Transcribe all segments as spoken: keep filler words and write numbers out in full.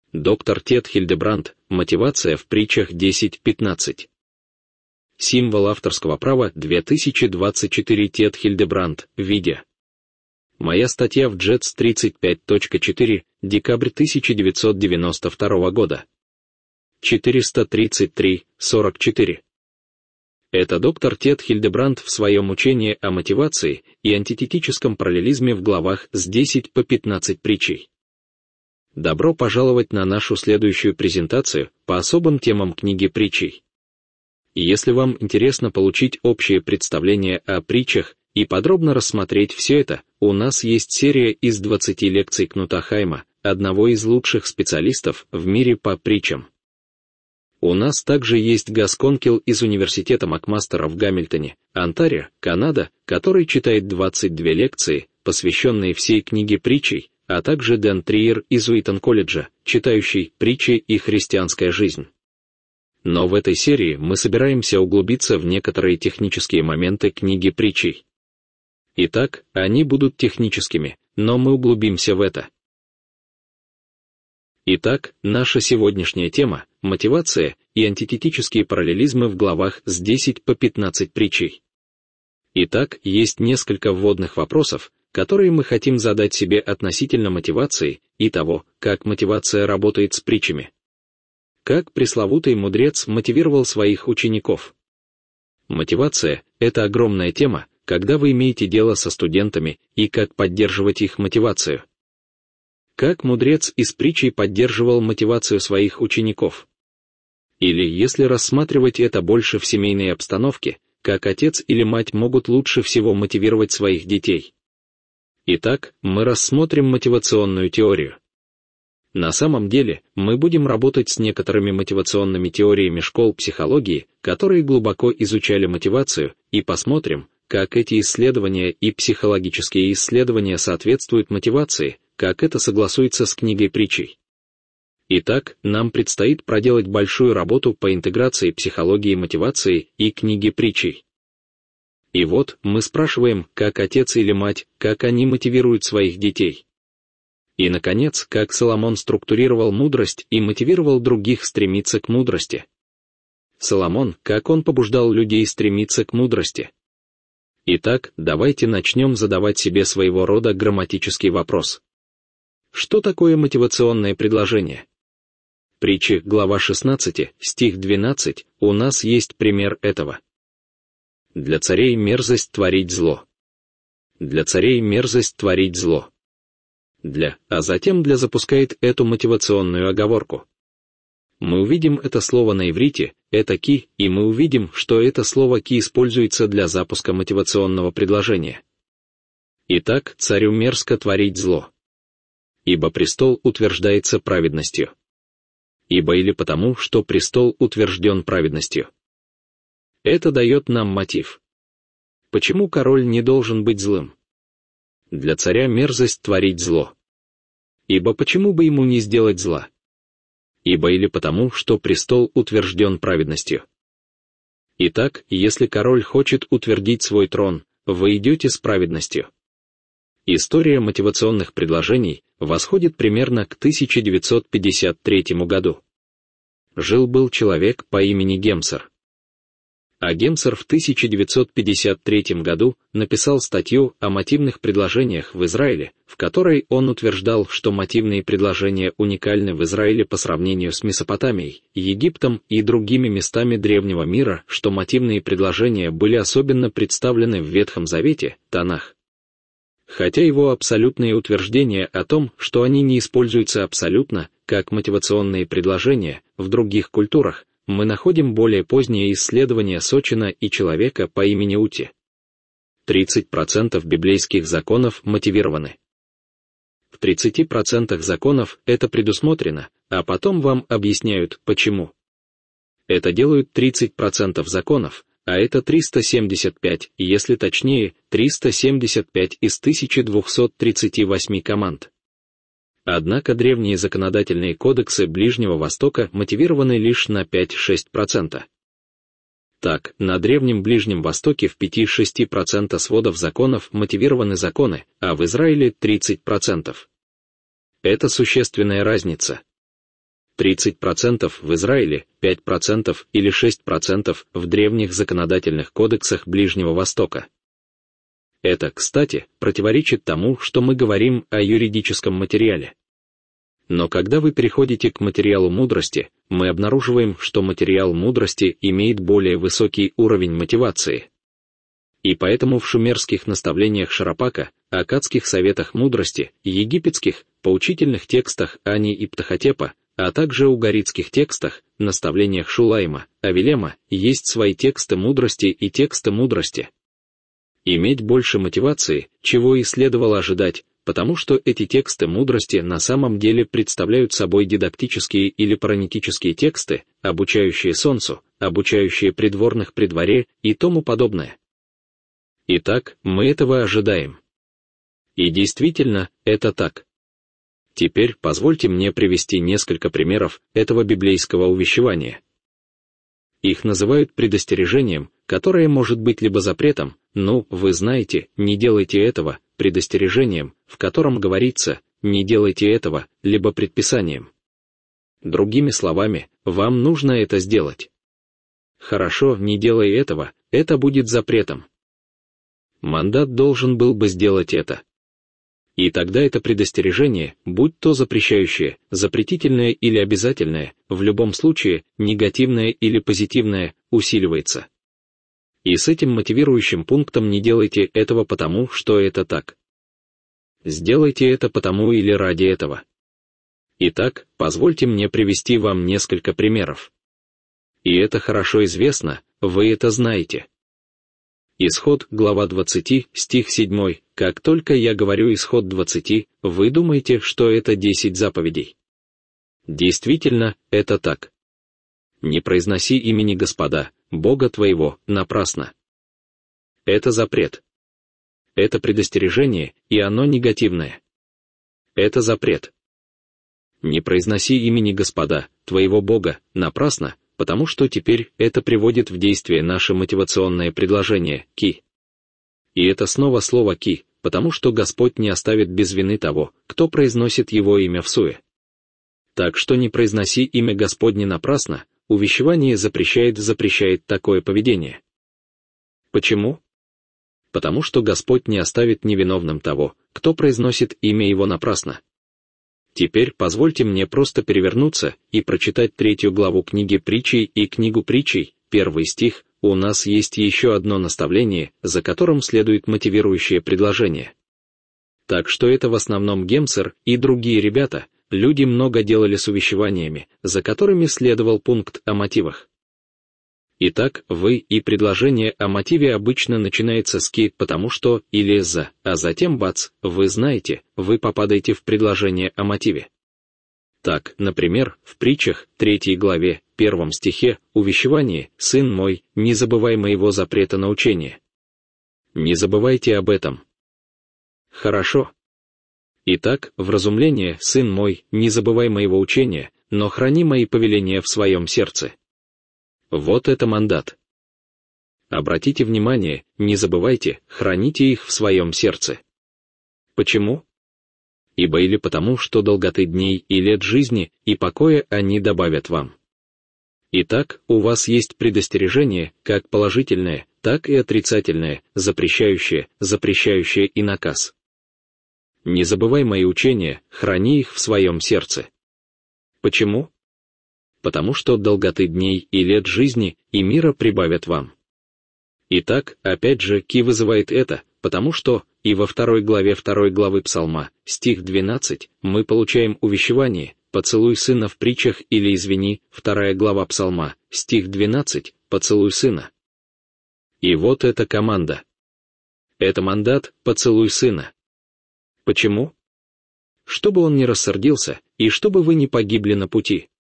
Доктор Тед Хильдебранд. Мотивация в притчах десять пятнадцать. Символ авторского права две тысячи двадцать четыре. Тед Хильдебранд. Видео. Моя статья в джетс тридцать пять точка четыре, декабрь тысяча девятьсот девяносто второго года. четыреста тридцать три сорок четыре. Это доктор Тед Хильдебранд в своем учении о мотивации и антитетическом параллелизме в главах с десять по пятнадцать притчей. Добро пожаловать на нашу следующую презентацию по особым темам книги притчей. И если вам интересно получить общее представление о притчах и подробно рассмотреть все это, у нас есть серия из двадцати лекций Кнута Хайма, одного из лучших специалистов в мире по притчам. У нас также есть Газ Конкел из университета Макмастера в Гамильтоне, Онтарио, Канада, который читает двадцать две лекции, посвященные всей книге притчей, а также Дэн Триер из Уитон-колледжа, читающий «Притчи и христианская жизнь». Но в этой серии мы собираемся углубиться в некоторые технические моменты книги притчей. Итак, они будут техническими, но мы углубимся в это. Итак, наша сегодняшняя тема – мотивация и антитетические параллелизмы в главах с десять по пятнадцать притчей. Итак, есть несколько вводных вопросов, которые мы хотим задать себе относительно мотивации и того, как мотивация работает с притчами. Как пресловутый мудрец мотивировал своих учеников? Мотивация – это огромная тема, когда вы имеете дело со студентами и как поддерживать их мотивацию. Как мудрец из притчей поддерживал мотивацию своих учеников? Или, если рассматривать это больше в семейной обстановке, как отец или мать могут лучше всего мотивировать своих детей? Итак, мы рассмотрим мотивационную теорию. На самом деле, мы будем работать с некоторыми мотивационными теориями школ психологии, которые глубоко изучали мотивацию, и посмотрим, как эти исследования и психологические исследования соответствуют мотивации, как это согласуется с книгой притчей. Итак, нам предстоит проделать большую работу по интеграции психологии мотивации и книги притчей. И вот, мы спрашиваем, как отец или мать, как они мотивируют своих детей. И, наконец, как Соломон структурировал мудрость и мотивировал других стремиться к мудрости. Соломон, как он побуждал людей стремиться к мудрости. Итак, давайте начнем задавать себе своего рода грамматический вопрос. Что такое мотивационное предложение? Притчи, глава шестнадцать, стих двенадцать, у нас есть пример этого. Для царей мерзость творить зло. Для царей мерзость творить зло. Для, а затем для запускает эту мотивационную оговорку. Мы увидим это слово на иврите, это ки, и мы увидим, что это слово ки используется для запуска мотивационного предложения. Итак, царю мерзко творить зло. Ибо престол утверждается праведностью. Ибо или потому, что престол утвержден праведностью. Это дает нам мотив. Почему король не должен быть злым? Для царя мерзость творить зло. Ибо почему бы ему не сделать зла? Ибо или потому, что престол утвержден праведностью. Итак, если король хочет утвердить свой трон, вы идете с праведностью. История мотивационных предложений восходит примерно к тысяча девятьсот пятьдесят третьему году. Жил-был человек по имени Гемсер. А Гемсер в тысяча девятьсот пятьдесят третьем году написал статью о мотивных предложениях в Израиле, в которой он утверждал, что мотивные предложения уникальны в Израиле по сравнению с Месопотамией, Египтом и другими местами древнего мира, что мотивные предложения были особенно представлены в Ветхом Завете, Танах. Хотя его абсолютные утверждения о том, что они не используются абсолютно, как мотивационные предложения, в других культурах, мы находим более позднее исследование Сочина и человека по имени Ути. тридцать процентов библейских законов мотивированы. В тридцати процентах законов это предусмотрено, а потом вам объясняют, почему. Это делают тридцать процентов законов, а это триста семьдесят пять, если точнее, триста семьдесят пять из тысячи двухсот тридцати восьми команд. Однако древние законодательные кодексы Ближнего Востока мотивированы лишь на пять-шесть процентов. Так, на Древнем Ближнем Востоке в пяти-шести процентах сводов законов мотивированы законы, а в Израиле тридцать процентов. Это существенная разница. тридцать процентов в Израиле, пять процентов или шесть процентов в древних законодательных кодексах Ближнего Востока. Это, кстати, противоречит тому, что мы говорим о юридическом материале. Но когда вы переходите к материалу мудрости, мы обнаруживаем, что материал мудрости имеет более высокий уровень мотивации. И поэтому в шумерских наставлениях Шарапака, аккадских советах мудрости, египетских, поучительных текстах Ани и Птахотепа, а также угаритских текстах, наставлениях Шулайма, Авилема, есть свои тексты мудрости и тексты мудрости. Иметь больше мотивации, чего и следовало ожидать, потому что эти тексты мудрости на самом деле представляют собой дидактические или паранитические тексты, обучающие солнцу, обучающие придворных при дворе и тому подобное. Итак, мы этого ожидаем. И действительно, это так. Теперь позвольте мне привести несколько примеров этого библейского увещевания. Их называют предостережением, которое может быть либо запретом, ну, вы знаете, не делайте этого, предостережением, в котором говорится, не делайте этого, либо предписанием. Другими словами, вам нужно это сделать. Хорошо, не делай этого, это будет запретом. Мандат должен был бы сделать это. И тогда это предостережение, будь то запрещающее, запретительное или обязательное, в любом случае, негативное или позитивное, усиливается. И с этим мотивирующим пунктом не делайте этого потому, что это так. Сделайте это потому или ради этого. Итак, позвольте мне привести вам несколько примеров. И это хорошо известно, вы это знаете. Исход, глава двадцать, стих семь. Как только я говорю исход двадцать, вы думаете, что это десять заповедей. Действительно, это так. Не произноси имени Господа, Бога твоего, напрасно. Это запрет. Это предостережение, и оно негативное. Это запрет. Не произноси имени Господа, твоего Бога, напрасно, потому что теперь это приводит в действие наше мотивационное предложение «ки». И это снова слово «ки», потому что Господь не оставит без вины того, кто произносит Его имя всуе. Так что не произноси имя Господне напрасно, увещевание запрещает запрещает такое поведение. Почему? Потому что Господь не оставит невиновным того, кто произносит имя Его напрасно. Теперь позвольте мне просто перевернуться и прочитать третью главу книги Притчей и книгу Притчей, первый стих. У нас есть еще одно наставление, за которым следует мотивирующее предложение. Так что это в основном Гемсер и другие ребята, люди много делали с увещеваниями, за которыми следовал пункт о мотивах. Итак, вы и предложение о мотиве обычно начинается с «ки», потому что, или «за», а затем бац, вы знаете, вы попадаете в предложение о мотиве. Так, например, в притчах, третьей главе, первом стихе, увещевание «Сын мой, не забывай моего запрета на учение». Не забывайте об этом. Хорошо. Итак, вразумление «Сын мой, не забывай моего учения, но храни мои повеления в своем сердце». Вот это мандат. Обратите внимание, не забывайте, храните их в своем сердце. Почему? Ибо или потому, что долготы дней и лет жизни и покоя они добавят вам. Итак, у вас есть предостережение, как положительное, так и отрицательное, запрещающее, запрещающее и наказ. Не забывай мои учения, храни их в своем сердце. Почему? Потому что долготы дней и лет жизни и мира прибавят вам. Итак, опять же, ки вызывает это, потому что, и во второй главе второй главы Псалма, стих двенадцать, мы получаем увещевание, поцелуй сына в притчах или извини, вторая глава Псалма, стих двенадцать, поцелуй сына. И вот эта команда. Это мандат, поцелуй сына. Почему? Чтобы он не рассердился, и чтобы вы не погибли на пути.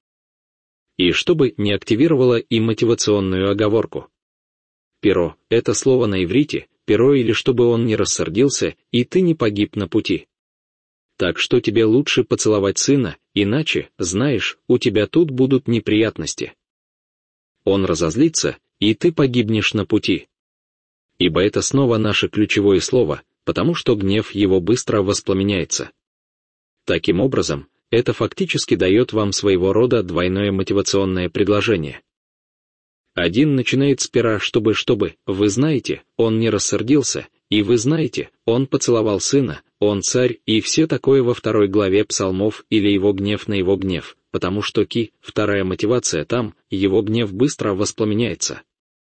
И чтобы не активировало и мотивационную оговорку. Перо — это слово на иврите, перо или чтобы он не рассердился, и ты не погиб на пути. Так что тебе лучше поцеловать сына, иначе, знаешь, у тебя тут будут неприятности. Он разозлится, и ты погибнешь на пути. Ибо это снова наше ключевое слово, потому что гнев его быстро воспламеняется. Таким образом, это фактически дает вам своего рода двойное мотивационное предложение. Один начинает с пера, чтобы, чтобы, вы знаете, он не рассердился, и вы знаете, он поцеловал сына, он царь, и все такое во второй главе псалмов или его гнев на его гнев, потому что ки, вторая мотивация там, его гнев быстро воспламеняется.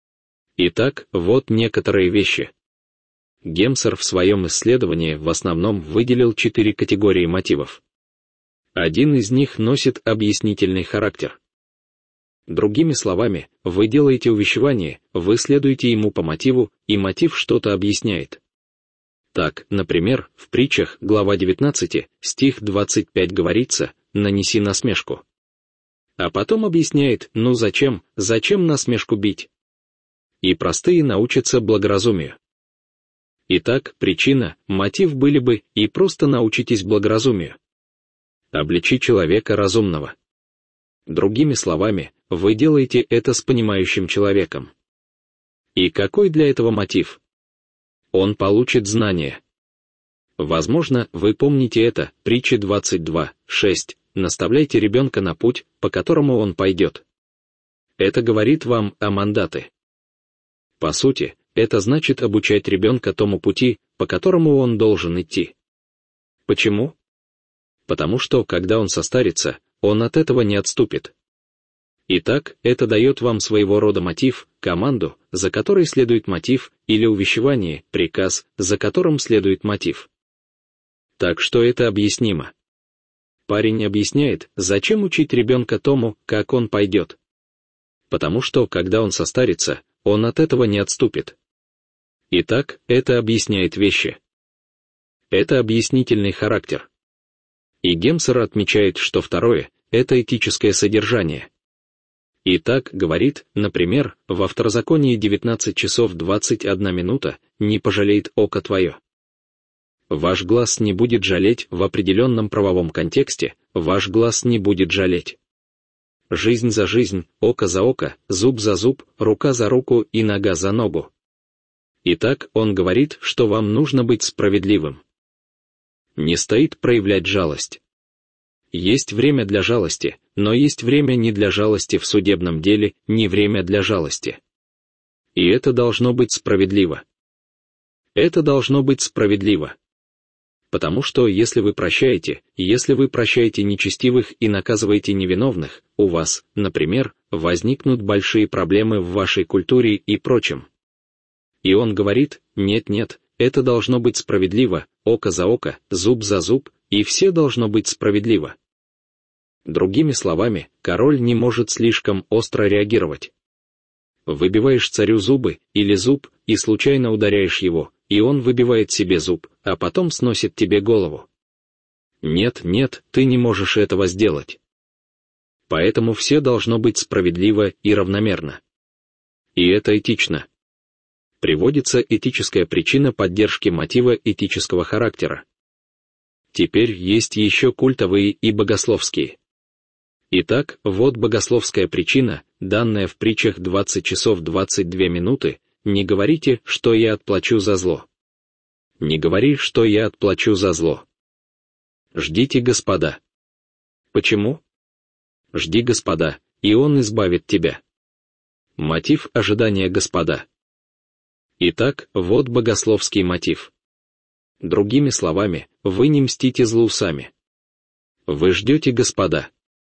Итак, вот некоторые вещи. Гемсер в своем исследовании в основном выделил четыре категории мотивов. Один из них носит объяснительный характер. Другими словами, вы делаете увещевание, вы следуете ему по мотиву, и мотив что-то объясняет. Так, например, в притчах, глава девятнадцать, стих двадцать пять говорится «нанеси насмешку». А потом объясняет «ну зачем, зачем насмешку бить?» И простые научатся благоразумию. Итак, причина, мотив были бы «и просто научитесь благоразумию». Обличи человека разумного. Другими словами, вы делаете это с понимающим человеком. И какой для этого мотив? Он получит знания. Возможно, вы помните это, притча двадцать два, шесть, наставляйте ребенка на путь, по которому он пойдет. Это говорит вам о мандате. По сути, это значит обучать ребенка тому пути, по которому он должен идти. Почему? Потому что, когда он состарится, он от этого не отступит. Итак, это дает вам своего рода мотив, команду, за которой следует мотив, или увещевание, приказ, за которым следует мотив. Так что это объяснимо. Парень объясняет, зачем учить ребенка тому, как он пойдет. Потому что, когда он состарится, он от этого не отступит. Итак, это объясняет вещи. Это объяснительный характер. И Гемсер отмечает, что второе — это этическое содержание. И так говорит, например, во Второзаконии девятнадцать часов двадцать одна минута, «не пожалеет око твое». Ваш глаз не будет жалеть в определенном правовом контексте, ваш глаз не будет жалеть. Жизнь за жизнь, око за око, зуб за зуб, рука за руку и нога за ногу. Итак, он говорит, что вам нужно быть справедливым. Не стоит проявлять жалость. Есть время для жалости, но есть время не для жалости в судебном деле, не время для жалости. И это должно быть справедливо. Это должно быть справедливо. Потому что если вы прощаете, если вы прощаете нечестивых и наказываете невиновных, у вас, например, возникнут большие проблемы в вашей культуре и прочем. И он говорит, нет-нет, это должно быть справедливо, око за око, зуб за зуб, и все должно быть справедливо. Другими словами, король не может слишком остро реагировать. Выбиваешь царю зубы или зуб и случайно ударяешь его, и он выбивает себе зуб, а потом сносит тебе голову. Нет, нет, ты не можешь этого сделать. Поэтому все должно быть справедливо и равномерно. И это этично. Приводится этическая причина поддержки мотива этического характера. Теперь есть еще культовые и богословские. Итак, вот богословская причина, данная в притчах двадцать часов двадцать две минуты, не говорите, что я отплачу за зло. Не говори, что я отплачу за зло. Ждите Господа. Почему? Жди Господа, и Он избавит тебя. Мотив ожидания Господа. Итак, вот богословский мотив. Другими словами, вы не мстите злу сами. Вы ждете Господа.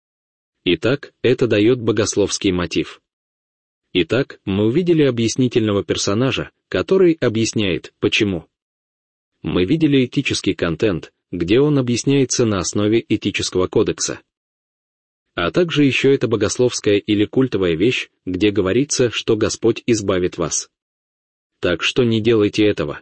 Итак, это дает богословский мотив. Итак, мы увидели объяснительного персонажа, который объясняет, почему. Мы видели этический контент, где он объясняется на основе этического кодекса. А также еще это богословская или культовая вещь, где говорится, что Господь избавит вас. Так что не делайте этого.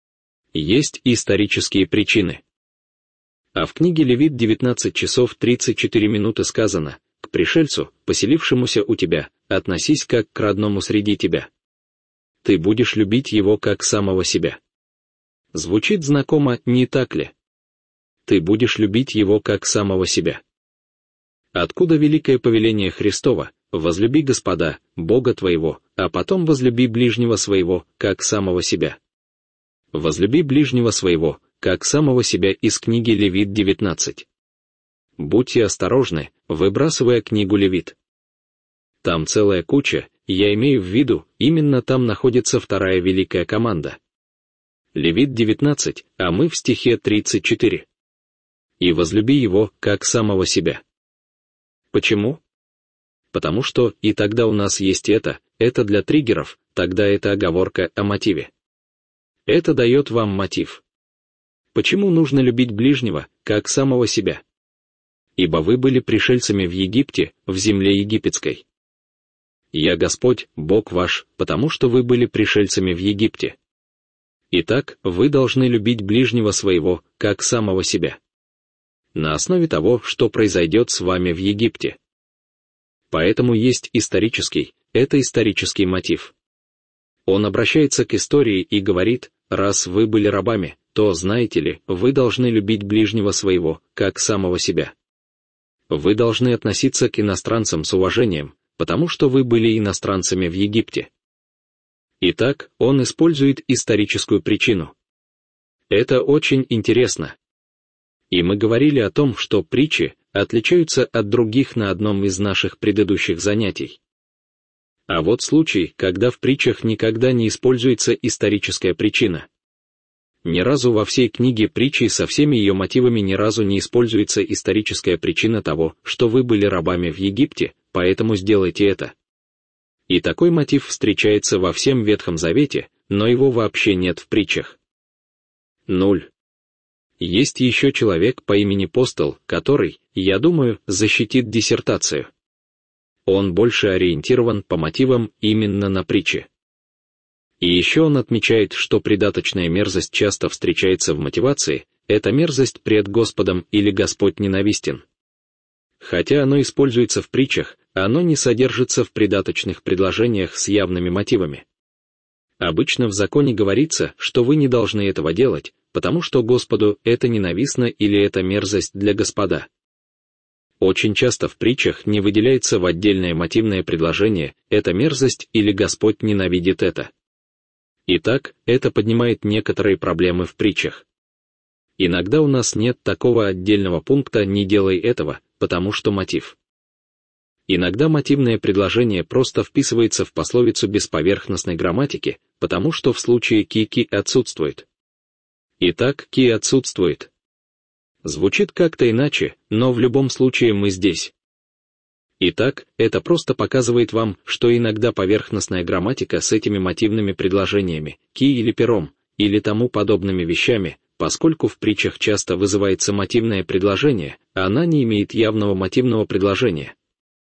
Есть исторические причины. А в книге Левит девятнадцать часов тридцать четыре минуты сказано, к пришельцу, поселившемуся у тебя, относись как к родному среди тебя. Ты будешь любить его как самого себя. Звучит знакомо, не так ли? Ты будешь любить его как самого себя. Откуда великое повеление Христово: возлюби Господа, Бога твоего, а потом возлюби ближнего своего, как самого себя. Возлюби ближнего своего, как самого себя из книги Левит девятнадцать. Будьте осторожны, выбрасывая книгу Левит. Там целая куча, я имею в виду, именно там находится вторая великая команда. Левит девятнадцать, а мы в стихе тридцать четыре. «И возлюби его, как самого себя». Почему? Потому что и тогда у нас есть это, это для триггеров, тогда это оговорка о мотиве. Это дает вам мотив. Почему нужно любить ближнего, как самого себя? Ибо вы были пришельцами в Египте, в земле египетской. Я Господь, Бог ваш, потому что вы были пришельцами в Египте. Итак, вы должны любить ближнего своего, как самого себя. На основе того, что произойдет с вами в Египте. Поэтому есть исторический, это исторический мотив. Он обращается к истории и говорит, раз вы были рабами, то, знаете ли, вы должны любить ближнего своего, как самого себя. Вы должны относиться к иностранцам с уважением, потому что вы были иностранцами в Египте. Итак, он использует историческую причину. Это очень интересно. И мы говорили о том, что притчи отличаются от других на одном из наших предыдущих занятий. А вот случай, когда в притчах никогда не используется историческая причина. Ни разу во всей книге притчи со всеми ее мотивами ни разу не используется историческая причина того, что вы были рабами в Египте, поэтому сделайте это. И такой мотив встречается во всем Ветхом Завете, но его вообще нет в притчах. Нуль. Есть еще человек по имени Постол, который, я думаю, защитит диссертацию. Он больше ориентирован по мотивам именно на притчи. И еще он отмечает, что придаточная мерзость часто встречается в мотивации, это мерзость пред Господом или Господь ненавистен. Хотя оно используется в притчах, оно не содержится в придаточных предложениях с явными мотивами. Обычно в законе говорится, что вы не должны этого делать, потому что Господу это ненавистно или это мерзость для Господа. Очень часто в притчах не выделяется в отдельное мотивное предложение «это мерзость» или «Господь ненавидит это». Итак, это поднимает некоторые проблемы в притчах. Иногда у нас нет такого отдельного пункта «не делай этого», потому что мотив. Иногда мотивное предложение просто вписывается в пословицу без поверхностной грамматики, потому что в случае ки-ки отсутствует. Итак, ки отсутствует. Звучит как-то иначе, но в любом случае мы здесь. Итак, это просто показывает вам, что иногда поверхностная грамматика с этими мотивными предложениями, ки или пером, или тому подобными вещами, поскольку в притчах часто вызывается мотивное предложение, а она не имеет явного мотивного предложения.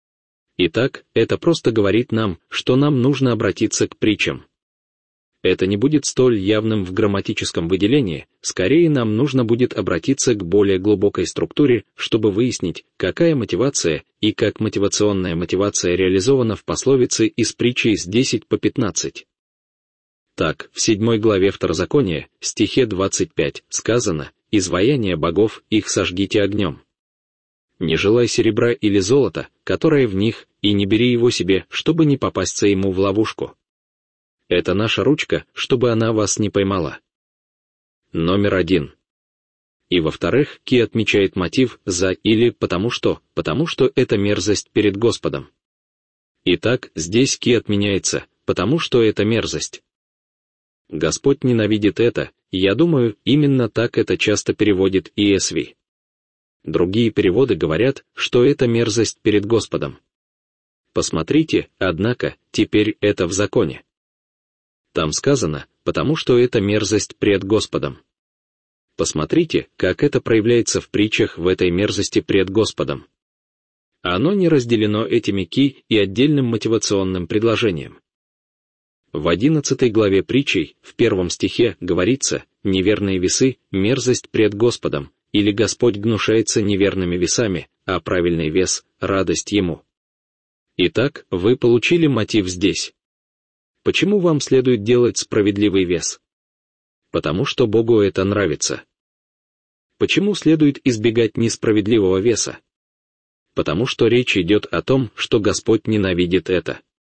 Итак, это просто говорит нам, что нам нужно обратиться к притчам. Это не будет столь явным в грамматическом выделении, скорее нам нужно будет обратиться к более глубокой структуре, чтобы выяснить, какая мотивация и как мотивационная мотивация реализована в пословице из притчи с десять по пятнадцать. Так, в седьмой главе Второзакония, стихе двадцать пять, сказано: «Изваяние богов их сожгите огнем. Не желай серебра или золота, которое в них, и не бери его себе, чтобы не попасться ему в ловушку». Это наша ручка, чтобы она вас не поймала. Номер один. И во-вторых, ки отмечает мотив «за» или «потому что», потому что это мерзость перед Господом. Итак, здесь ки отменяется, потому что это мерзость. Господь ненавидит это, я думаю, именно так это часто переводит и эс ви. Другие переводы говорят, что это мерзость перед Господом. Посмотрите, однако, теперь это в законе. Там сказано, потому что это мерзость пред Господом. Посмотрите, как это проявляется в притчах в этой мерзости пред Господом. Оно не разделено этими ки и отдельным мотивационным предложением. В одиннадцатой главе притчей, в первом стихе, говорится: «Неверные весы — мерзость пред Господом», или «Господь гнушается неверными весами, а правильный вес — радость Ему». Итак, вы получили мотив здесь. Почему вам следует делать справедливый вес? Потому что Богу это нравится. Почему следует избегать несправедливого веса? Потому что речь идет о том, что Господь ненавидит это.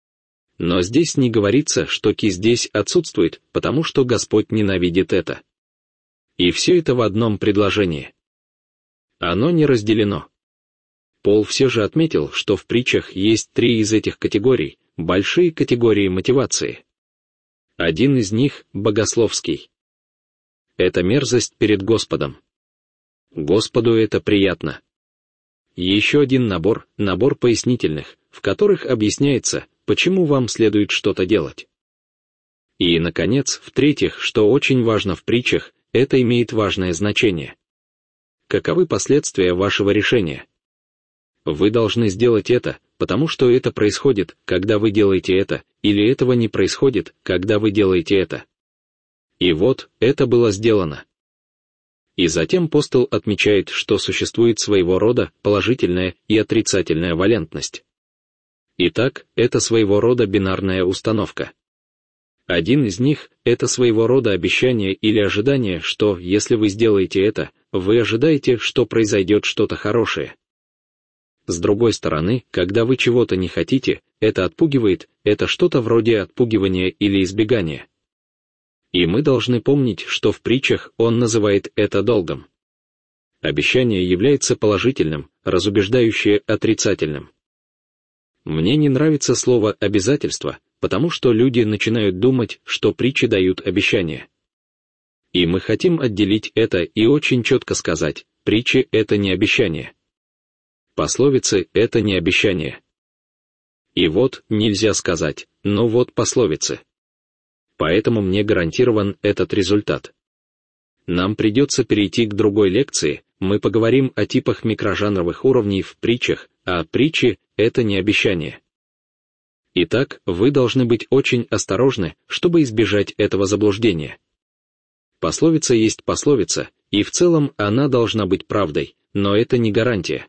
Но здесь не говорится, что ки здесь отсутствует, потому что Господь ненавидит это. И все это в одном предложении. Оно не разделено. Пол все же отметил, что в притчах есть три из этих категорий, большие категории мотивации. Один из них – богословский. Это мерзость перед Господом. Господу это приятно. Еще один набор – набор пояснительных, в которых объясняется, почему вам следует что-то делать. И, наконец, в-третьих, что очень важно в притчах, это имеет важное значение. Каковы последствия вашего решения? Вы должны сделать это, потому что это происходит, когда вы делаете это, или этого не происходит, когда вы делаете это. И вот, это было сделано. И затем апостол отмечает, что существует своего рода положительная и отрицательная валентность. Итак, это своего рода бинарная установка. Один из них – это своего рода обещание или ожидание, что, если вы сделаете это, вы ожидаете, что произойдет что-то хорошее. С другой стороны, когда вы чего-то не хотите, это отпугивает, это что-то вроде отпугивания или избегания. И мы должны помнить, что в притчах он называет это долгом. Обещание является положительным, разубеждающее отрицательным. Мне не нравится слово «обязательство», потому что люди начинают думать, что притчи дают обещания. И мы хотим отделить это и очень четко сказать, притчи — это не обещание. Пословицы — это не обещание. И вот, нельзя сказать, но вот пословицы. Поэтому мне гарантирован этот результат. Нам придется перейти к другой лекции, мы поговорим о типах микрожанровых уровней в притчах, а притчи — это не обещание. Итак, вы должны быть очень осторожны, чтобы избежать этого заблуждения. Пословица есть пословица, и в целом она должна быть правдой, но это не гарантия.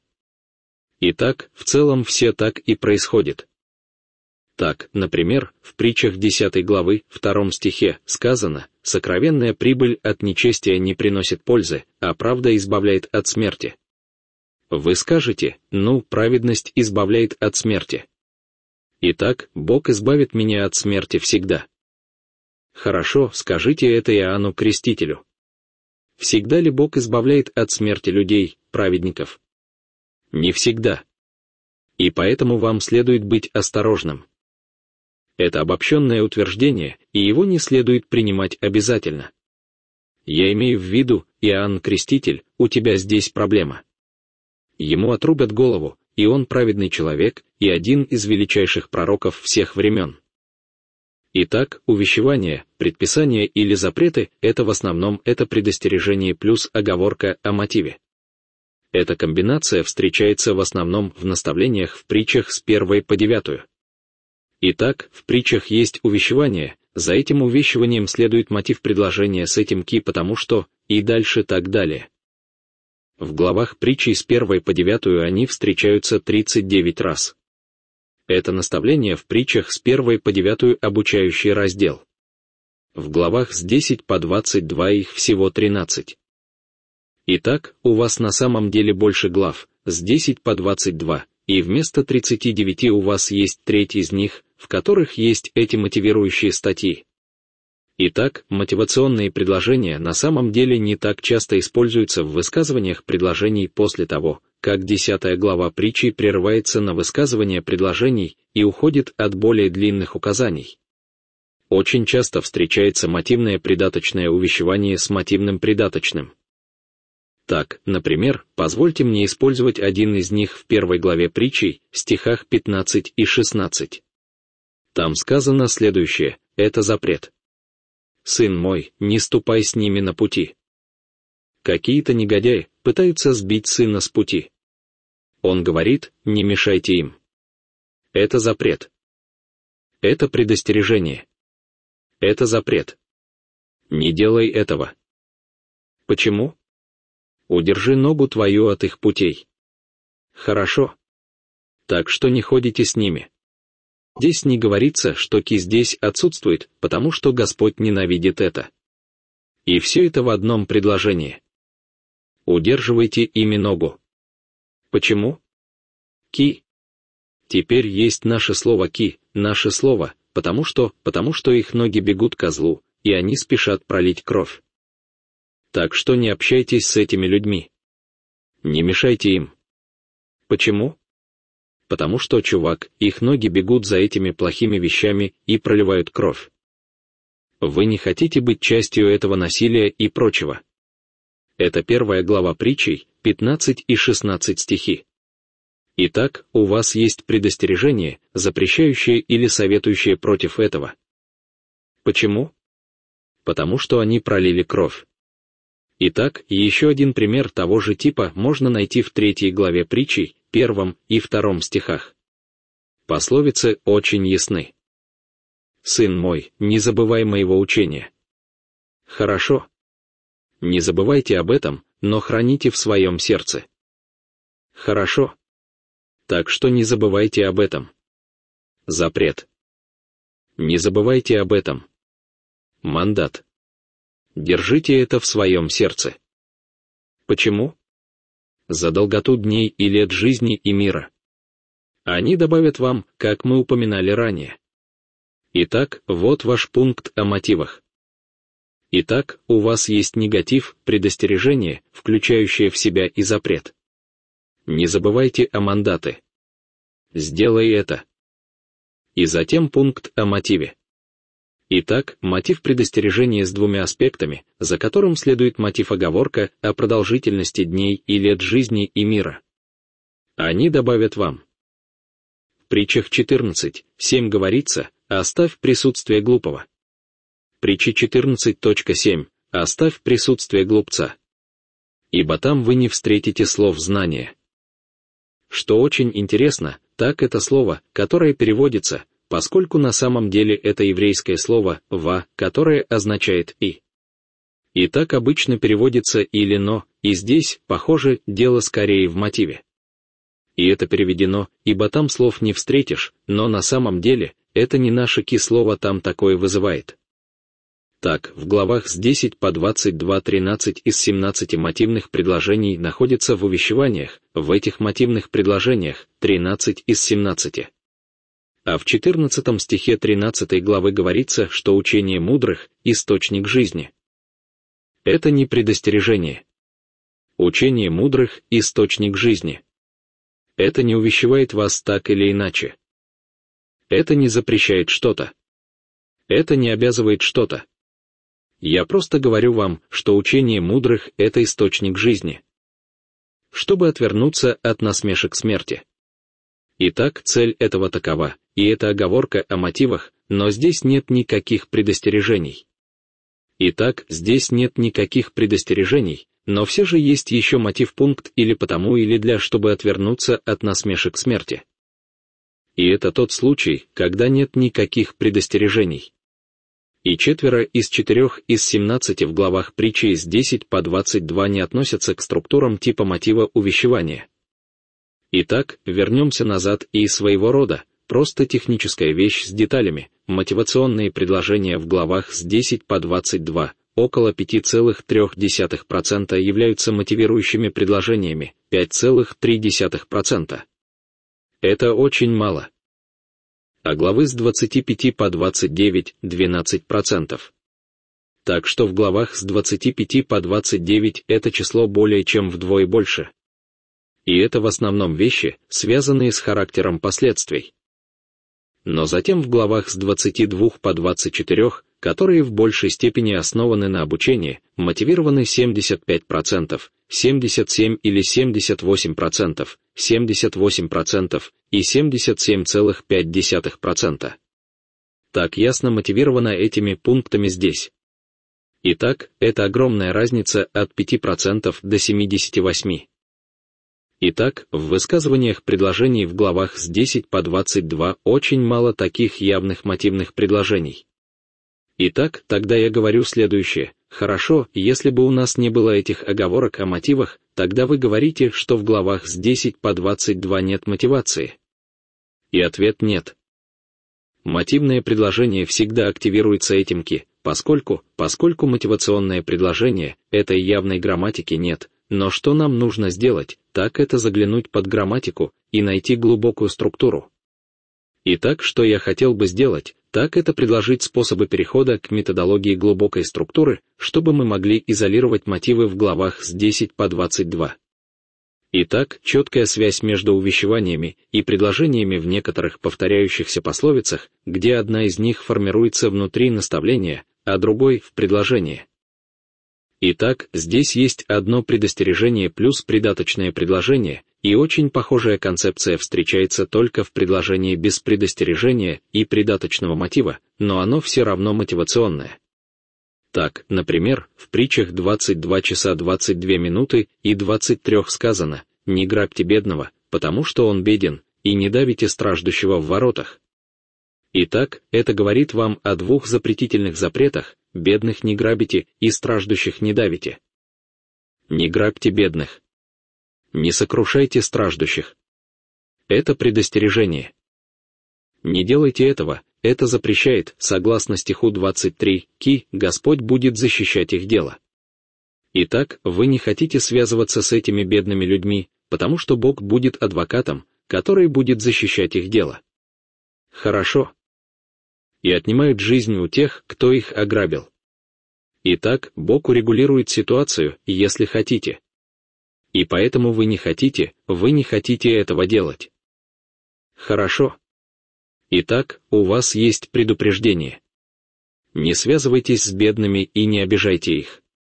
Итак, в целом все так и происходит. Так, например, в притчах десятой главы, втором стихе, сказано: «Сокровенная прибыль от нечестия не приносит пользы, а правда избавляет от смерти». Вы скажете: ну, праведность избавляет от смерти. Итак, Бог избавит меня от смерти всегда. Хорошо, скажите это Иоанну Крестителю. Всегда ли Бог избавляет от смерти людей, праведников? Не всегда. И поэтому вам следует быть осторожным. Это обобщенное утверждение, и его не следует принимать обязательно. Я имею в виду, Иоанн Креститель, у тебя здесь проблема. Ему отрубят голову, и он праведный человек, и один из величайших пророков всех времен. Итак, увещевание, предписание или запреты — это в основном это предостережение плюс оговорка о мотиве. Эта комбинация встречается в основном в наставлениях в притчах с первой по девятую. Итак, в притчах есть увещевание, за этим увещеванием следует мотив предложения с этим ки, потому что, и дальше так далее. В главах притчи с первой по девятую они встречаются тридцать девять раз. Это наставление в притчах с первой по девятую обучающий раздел. В главах с десять по двадцать два их всего тринадцать. Итак, у вас на самом деле больше глав, с десять по двадцать два, и вместо тридцати девяти у вас есть треть из них, в которых есть эти мотивирующие статьи. Итак, мотивационные предложения на самом деле не так часто используются в высказываниях предложений после того, как десятая глава притчи прерывается на высказывание предложений и уходит от более длинных указаний. Очень часто встречается мотивное придаточное увещевание с мотивным придаточным. Так, например, позвольте мне использовать один из них в первой главе притчей, стихах пятнадцать и шестнадцать. Там сказано следующее: это запрет. «Сын мой, не ступай с ними на пути». Какие-то негодяи пытаются сбить сына с пути. Он говорит: не мешайте им. Это запрет. Это предостережение. Это запрет. Не делай этого. Почему? Удержи ногу твою от их путей. Хорошо. Так что не ходите с ними. Здесь не говорится, что ки здесь отсутствует, потому что Господь ненавидит это. И все это в одном предложении. Удерживайте ими ногу. Почему? Ки. Теперь есть наше слово ки, наше слово, потому что, потому что их ноги бегут козлу, и они спешат пролить кровь. Так что не общайтесь с этими людьми. Не мешайте им. Почему? Потому что, чувак, их ноги бегут за этими плохими вещами и проливают кровь. Вы не хотите быть частью этого насилия и прочего. Это первая глава притчей, пятнадцать и шестнадцать стихи. Итак, у вас есть предостережение, запрещающее или советующее против этого. Почему? Потому что они пролили кровь. Итак, еще один пример того же типа можно найти в третьей главе притчей, первом и втором стихах. Пословицы очень ясны. «Сын мой, не забывай моего учения». Хорошо. Не забывайте об этом, но храните в своем сердце. Хорошо. Так что не забывайте об этом. Запрет. Не забывайте об этом. Мандат. Держите это в своем сердце. Почему? За долготу дней и лет жизни и мира. Они добавят вам, как мы упоминали ранее. Итак, вот ваш пункт о мотивах. Итак, у вас есть негатив, предостережение, включающее в себя и запрет. Не забывайте о мандаты. Сделай это. И затем пункт о мотиве. Итак, мотив предостережения с двумя аспектами, за которым следует мотив-оговорка о продолжительности дней и лет жизни и мира. Они добавят вам. В притчах четырнадцать семь говорится: «Оставь присутствие глупого». Притчи четырнадцать семь «Оставь присутствие глупца». Ибо там вы не встретите слов знания. Что очень интересно, так это слово, которое переводится, поскольку на самом деле это еврейское слово «ва», которое означает «и». И так обычно переводится или «но», и здесь, похоже, дело скорее в мотиве. И это переведено, ибо там слов не встретишь, но на самом деле, это не наше ки слово там такое вызывает. Так, в главах с десять по двадцать два тринадцать из семнадцати мотивных предложений находятся в увещеваниях, в этих мотивных предложениях тринадцать из семнадцати. А в четырнадцатом стихе тринадцатой главы говорится, что учение мудрых – источник жизни. Это не предостережение. Учение мудрых – источник жизни. Это не увещевает вас так или иначе. Это не запрещает что-то. Это не обязывает что-то. Я просто говорю вам, что учение мудрых – это источник жизни. Чтобы отвернуться от насмешек смерти. Итак, цель этого такова, и это оговорка о мотивах, но здесь нет никаких предостережений. Итак, здесь нет никаких предостережений, но все же есть еще мотив-пункт или потому или для, чтобы отвернуться от насмешек смерти. И это тот случай, когда нет никаких предостережений. И четверо из четырех из семнадцати в главах притчи с десять по двадцать два не относятся к структурам типа мотива увещевания. Итак, вернемся назад и своего рода, просто техническая вещь с деталями, мотивационные предложения в главах с десять по двадцать два, около пять целых три десятых процента являются мотивирующими предложениями, пять целых три десятых процента. Это очень мало. А главы с двадцати пяти по двадцать девять – двенадцать процентов. Так что в главах с двадцати пяти по двадцать девять это число более чем вдвое больше. И это в основном вещи, связанные с характером последствий. Но затем в главах с двадцати двух по двадцать четыре, которые в большей степени основаны на обучении, мотивированы семьдесят пять процентов, семьдесят семь или семьдесят восемь процентов, семьдесят восемь процентов и семьдесят семь целых пять десятых процента. Так ясно мотивировано этими пунктами здесь. Итак, это огромная разница от пяти процентов до семидесяти восьми процентов. Итак, в высказываниях предложений в главах с десять по двадцать два очень мало таких явных мотивных предложений. Итак, тогда я говорю следующее: хорошо, если бы у нас не было этих оговорок о мотивах, тогда вы говорите, что в главах с десять по двадцать два нет мотивации. И ответ нет. Мотивное предложение всегда активируется этим ки, поскольку, поскольку мотивационное предложение, этой явной грамматики нет, но что нам нужно сделать, так это заглянуть под грамматику и найти глубокую структуру. Итак, что я хотел бы сделать, так это предложить способы перехода к методологии глубокой структуры, чтобы мы могли изолировать мотивы в главах с десять по двадцать два. Итак, четкая связь между увещеваниями и предложениями в некоторых повторяющихся пословицах, где одна из них формируется внутри наставления, а другой — в предложении. Итак, здесь есть одно предостережение плюс придаточное предложение, и очень похожая концепция встречается только в предложении без предостережения и придаточного мотива, но оно все равно мотивационное. Так, например, в притчах двадцать два часа двадцать две минуты и двадцать три сказано: «Не грабьте бедного, потому что он беден, и не давите страждущего в воротах». Итак, это говорит вам о двух запретительных запретах: бедных не грабите и страждущих не давите. Не грабьте бедных. Не сокрушайте страждущих. Это предостережение. Не делайте этого, это запрещает, согласно стиху двадцать три, «Ки, Господь будет защищать их дело». Итак, вы не хотите связываться с этими бедными людьми, потому что Бог будет адвокатом, который будет защищать их дело. Хорошо. И отнимают жизнь у тех, кто их ограбил. Итак, Бог урегулирует ситуацию, если хотите. И поэтому вы не хотите, вы не хотите этого делать. Хорошо. Итак, у вас есть предупреждение. Не связывайтесь с бедными и не обижайте их.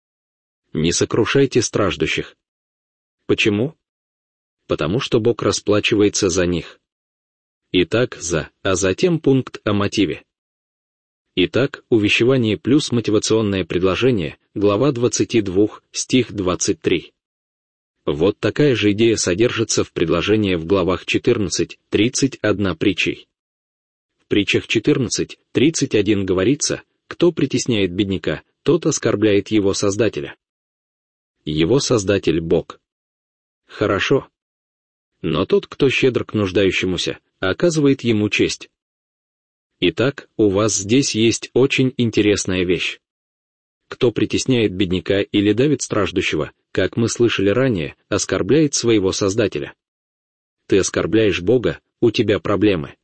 Не сокрушайте страждущих. Почему? Потому что Бог расплачивается за них. Итак, за, а затем пункт о мотиве. Итак, увещевание плюс мотивационное предложение, глава двадцать два, стих двадцать три. Вот такая же идея содержится в предложении в главах четырнадцать тридцать одна притчей. В притчах четырнадцать тридцать один говорится: «Кто притесняет бедняка, тот оскорбляет его Создателя». Его Создатель — Бог. Хорошо. Но тот, кто щедр к нуждающемуся, оказывает ему честь. Итак, у вас здесь есть очень интересная вещь. Кто притесняет бедняка или давит страждущего, как мы слышали ранее, оскорбляет своего Создателя. Ты оскорбляешь Бога, у тебя проблемы.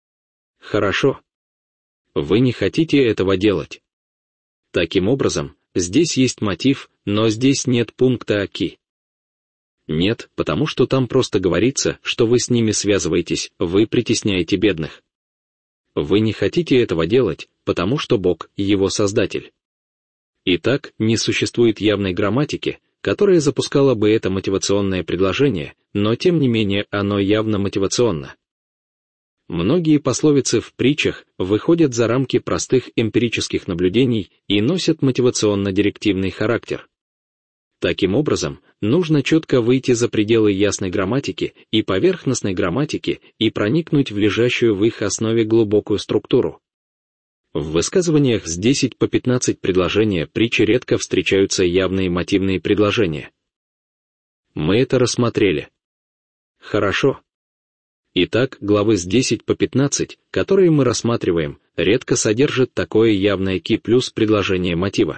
Хорошо. Вы не хотите этого делать. Таким образом, здесь есть мотив, но здесь нет пункта о ки. Нет, потому что там просто говорится, что вы с ними связываетесь, вы притесняете бедных. Вы не хотите этого делать, потому что Бог — его Создатель. Итак, не существует явной грамматики, которая запускала бы это мотивационное предложение, но тем не менее оно явно мотивационно. Многие пословицы в притчах выходят за рамки простых эмпирических наблюдений и носят мотивационно-директивный характер. Таким образом, нужно четко выйти за пределы ясной грамматики и поверхностной грамматики и проникнуть в лежащую в их основе глубокую структуру. В высказываниях с десять по пятнадцать предложения притчи редко встречаются явные мотивные предложения. Мы это рассмотрели. Хорошо. Итак, главы с десять по пятнадцать, которые мы рассматриваем, редко содержат такое явное ки плюс предложение мотива.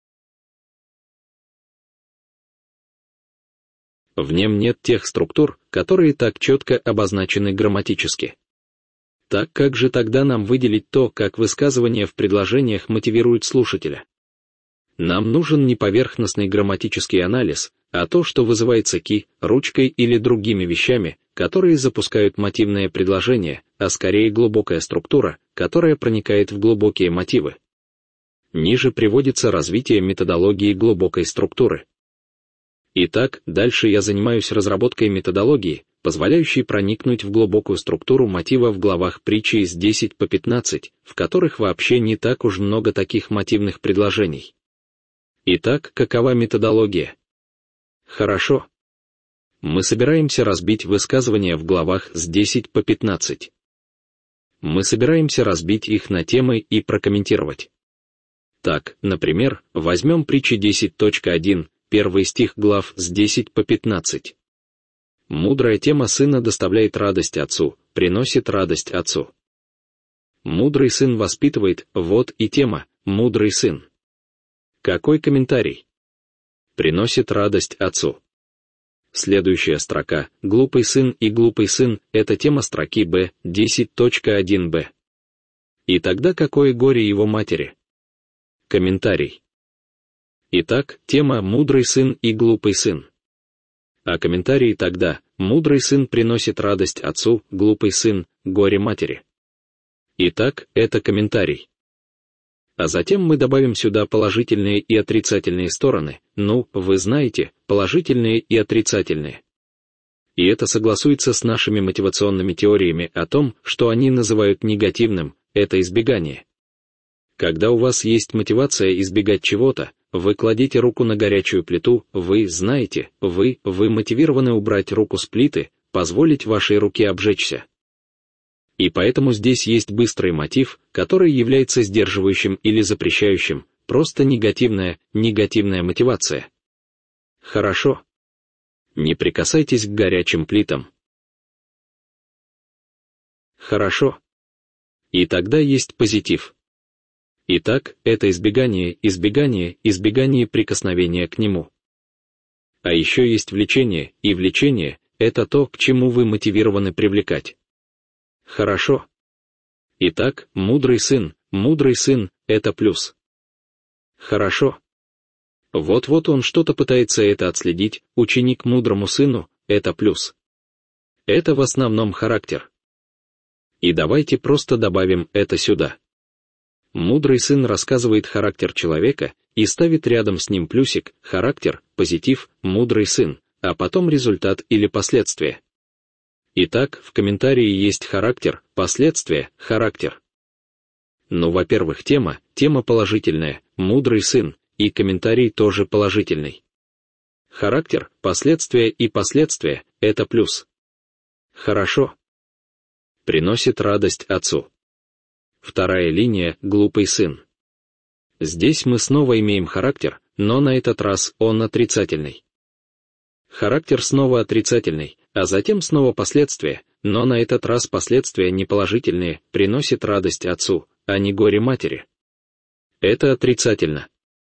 В нем нет тех структур, которые так четко обозначены грамматически. Так как же тогда нам выделить то, как высказывания в предложениях мотивируют слушателя? Нам нужен не поверхностный грамматический анализ, а то, что вызывается ки, ручкой или другими вещами, которые запускают мотивное предложение, а скорее глубокая структура, которая проникает в глубокие мотивы. Ниже приводится развитие методологии глубокой структуры. Итак, дальше я занимаюсь разработкой методологии, позволяющей проникнуть в глубокую структуру мотива в главах притчи с десять по пятнадцать, в которых вообще не так уж много таких мотивных предложений. Итак, какова методология? Хорошо. Мы собираемся разбить высказывания в главах с десять по пятнадцать. Мы собираемся разбить их на темы и прокомментировать. Так, например, возьмем притчи десять точка один, первый стих глав с десять по пятнадцать. Мудрая тема сына доставляет радость отцу, приносит радость отцу. Мудрый сын воспитывает, вот и тема, мудрый сын. Какой комментарий? Приносит радость отцу. Следующая строка, глупый сын и глупый сын, это тема строки Б, десять точка один бэ. И тогда какое горе его матери? Комментарий. Итак, тема «Мудрый сын и глупый сын». А комментарии тогда: мудрый сын приносит радость отцу, глупый сын — горе матери. Итак, это комментарий. А затем мы добавим сюда положительные и отрицательные стороны, ну, вы знаете, положительные и отрицательные. И это согласуется с нашими мотивационными теориями о том, что они называют негативным, это избегание. Когда у вас есть мотивация избегать чего-то, вы кладите руку на горячую плиту, вы знаете, вы, вы мотивированы убрать руку с плиты, позволить вашей руке обжечься. И поэтому здесь есть быстрый мотив, который является сдерживающим или запрещающим, просто негативная, негативная мотивация. Хорошо. Не прикасайтесь к горячим плитам. Хорошо. И тогда есть позитив. Итак, это избегание, избегание, избегание прикосновения к нему. А еще есть влечение, и влечение — это то, к чему вы мотивированы привлекать. Хорошо. Итак, мудрый сын, мудрый сын — это плюс. Хорошо. Вот-вот он что-то пытается это отследить, ученик мудрому сыну — это плюс. Это в основном характер. И давайте просто добавим это сюда. Мудрый сын рассказывает характер человека и ставит рядом с ним плюсик, характер, позитив, мудрый сын, а потом результат или последствия. Итак, в комментарии есть характер, последствия, характер. Ну, во-первых, тема, тема положительная, мудрый сын, и комментарий тоже положительный. Характер, последствия и последствия — это плюс. Хорошо. Приносит радость отцу. Вторая линия — глупый сын. Здесь мы снова имеем характер, но на этот раз он отрицательный. Характер снова отрицательный, а затем снова последствия, но на этот раз последствия не положительные, приносит радость отцу, а не горе матери. Это отрицательно.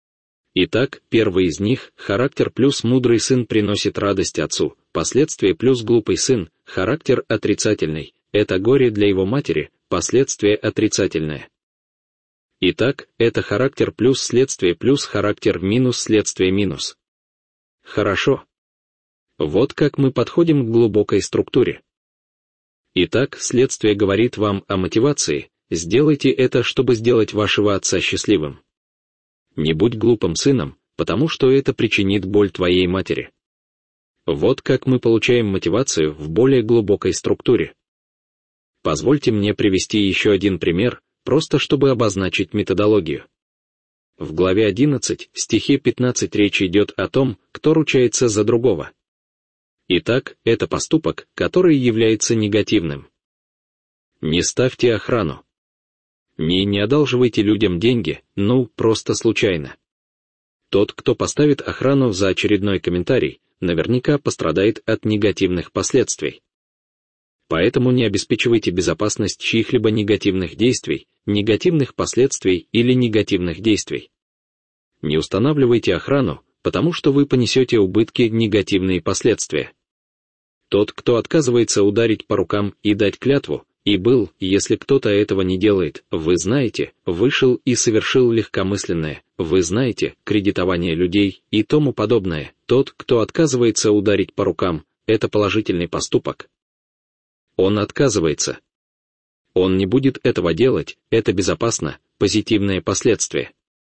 Итак, первый из них, характер плюс мудрый сын приносит радость отцу, последствия плюс глупый сын, характер отрицательный, это горе для его матери, последствие отрицательное. Итак, это характер плюс следствие плюс характер минус следствие минус. Хорошо. Вот как мы подходим к глубокой структуре. Итак, следствие говорит вам о мотивации, сделайте это, чтобы сделать вашего отца счастливым. Не будь глупым сыном, потому что это причинит боль твоей матери. Вот как мы получаем мотивацию в более глубокой структуре. Позвольте мне привести еще один пример, просто чтобы обозначить методологию. В главе одиннадцать, стихе пятнадцать речь идет о том, кто ручается за другого. Итак, это поступок, который является негативным. Не ставьте охрану. Не, не одалживайте людям деньги, ну, просто случайно. Тот, кто поставит охрану за очередной комментарий, наверняка пострадает от негативных последствий. Поэтому не обеспечивайте безопасность чьих-либо негативных действий, негативных последствий или негативных действий. Не устанавливайте охрану, потому что вы понесете убытки, негативные последствия. Тот, кто отказывается ударить по рукам и дать клятву, и был, если кто-то этого не делает, вы знаете, вышел и совершил легкомысленное, вы знаете, кредитование людей и тому подобное, тот, кто отказывается ударить по рукам, это положительный поступок. Он отказывается. Он не будет этого делать, это безопасно, позитивное последствие.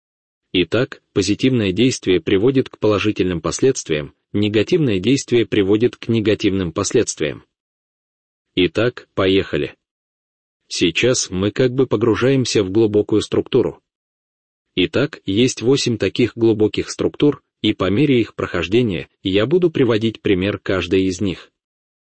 Итак, позитивное действие приводит к положительным последствиям, негативное действие приводит к негативным последствиям. Итак, поехали. Сейчас мы как бы погружаемся в глубокую структуру. Итак, есть восемь таких глубоких структур, и по мере их прохождения я буду приводить пример каждой из них.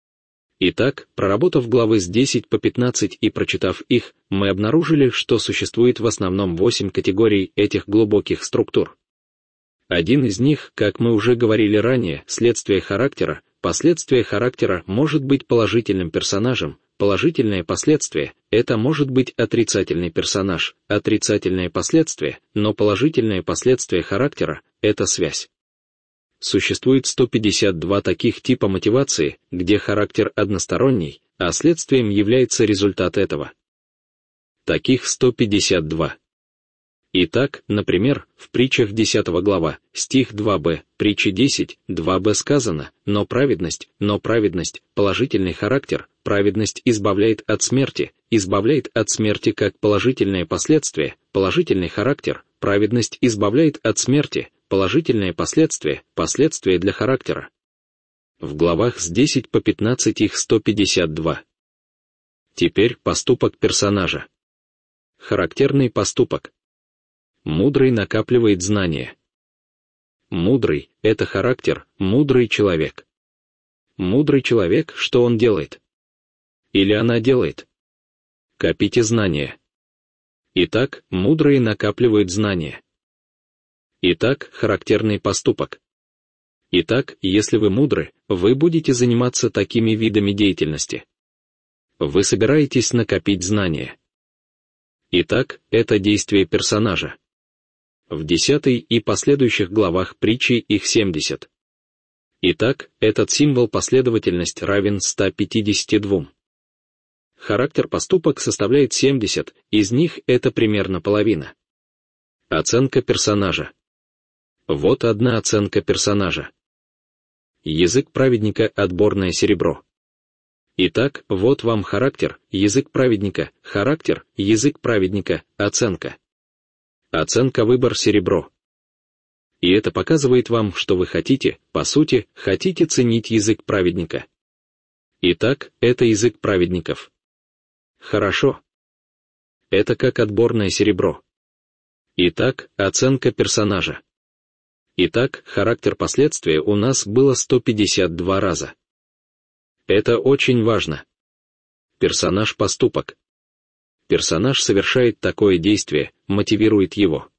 Итак, проработав главы с десять по пятнадцать и прочитав их, мы обнаружили, что существует в основном восемь категорий этих глубоких структур. Один из них, как мы уже говорили ранее, следствие характера. Последствие характера может быть положительным персонажем, положительное последствие — это может быть отрицательный персонаж, отрицательное последствие, но положительное последствие характера — это связь. Существует сто пятьдесят два таких типа мотивации, где характер односторонний, а следствием является результат этого. Таких сто пятьдесят два. Итак, например, в притчах десятая глава, стих два бэ, притчи десять, два бэ сказано: «Но праведность, но праведность, положительный характер, праведность избавляет от смерти, избавляет от смерти как положительное последствие, положительный характер, праведность избавляет от смерти, положительное последствие, последствие для характера». В главах с десять по пятнадцать их сто пятьдесят два. Теперь поступок персонажа. Характерный поступок. Мудрый накапливает знания. Мудрый — это характер, мудрый человек. Мудрый человек, что он делает? Или она делает? Копите знания. Итак, мудрые накапливают знания. Итак, характерный поступок. Итак, если вы мудры, вы будете заниматься такими видами деятельности. Вы собираетесь накопить знания. Итак, это действие персонажа. В десятой и последующих главах притчи их семьдесят. Итак, этот символ последовательность равен ста пятидесяти двум. Характер поступок составляет семьдесят, из них это примерно половина. Оценка персонажа. Вот одна оценка персонажа. Язык праведника — отборное серебро. Итак, вот вам характер, язык праведника, характер, язык праведника, оценка. Оценка выбор серебро. И это показывает вам, что вы хотите, по сути, хотите ценить язык праведника. Итак, это язык праведников. Хорошо. Это как отборное серебро. Итак, оценка персонажа. Итак, характер последствия у нас было сто пятьдесят два раза. Это очень важно. Персонаж поступок. Персонаж совершает такое действие, мотивирует его.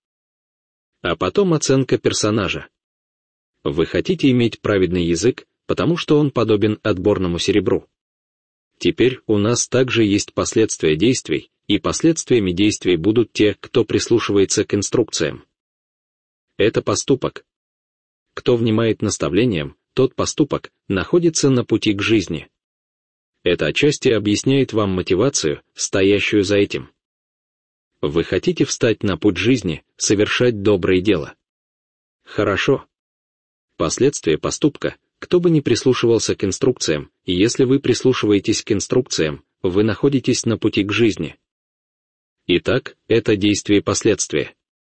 А потом оценка персонажа. Вы хотите иметь праведный язык, потому что он подобен отборному серебру. Теперь у нас также есть последствия действий, и последствиями действий будут те, кто прислушивается к инструкциям. Это поступок. Кто внимает наставлениям, тот поступок находится на пути к жизни. Это отчасти объясняет вам мотивацию, стоящую за этим. Вы хотите встать на путь жизни, совершать доброе дело. Хорошо. Последствия поступка. Кто бы ни прислушивался к инструкциям, и если вы прислушиваетесь к инструкциям, вы находитесь на пути к жизни. Итак, это действие и последствия.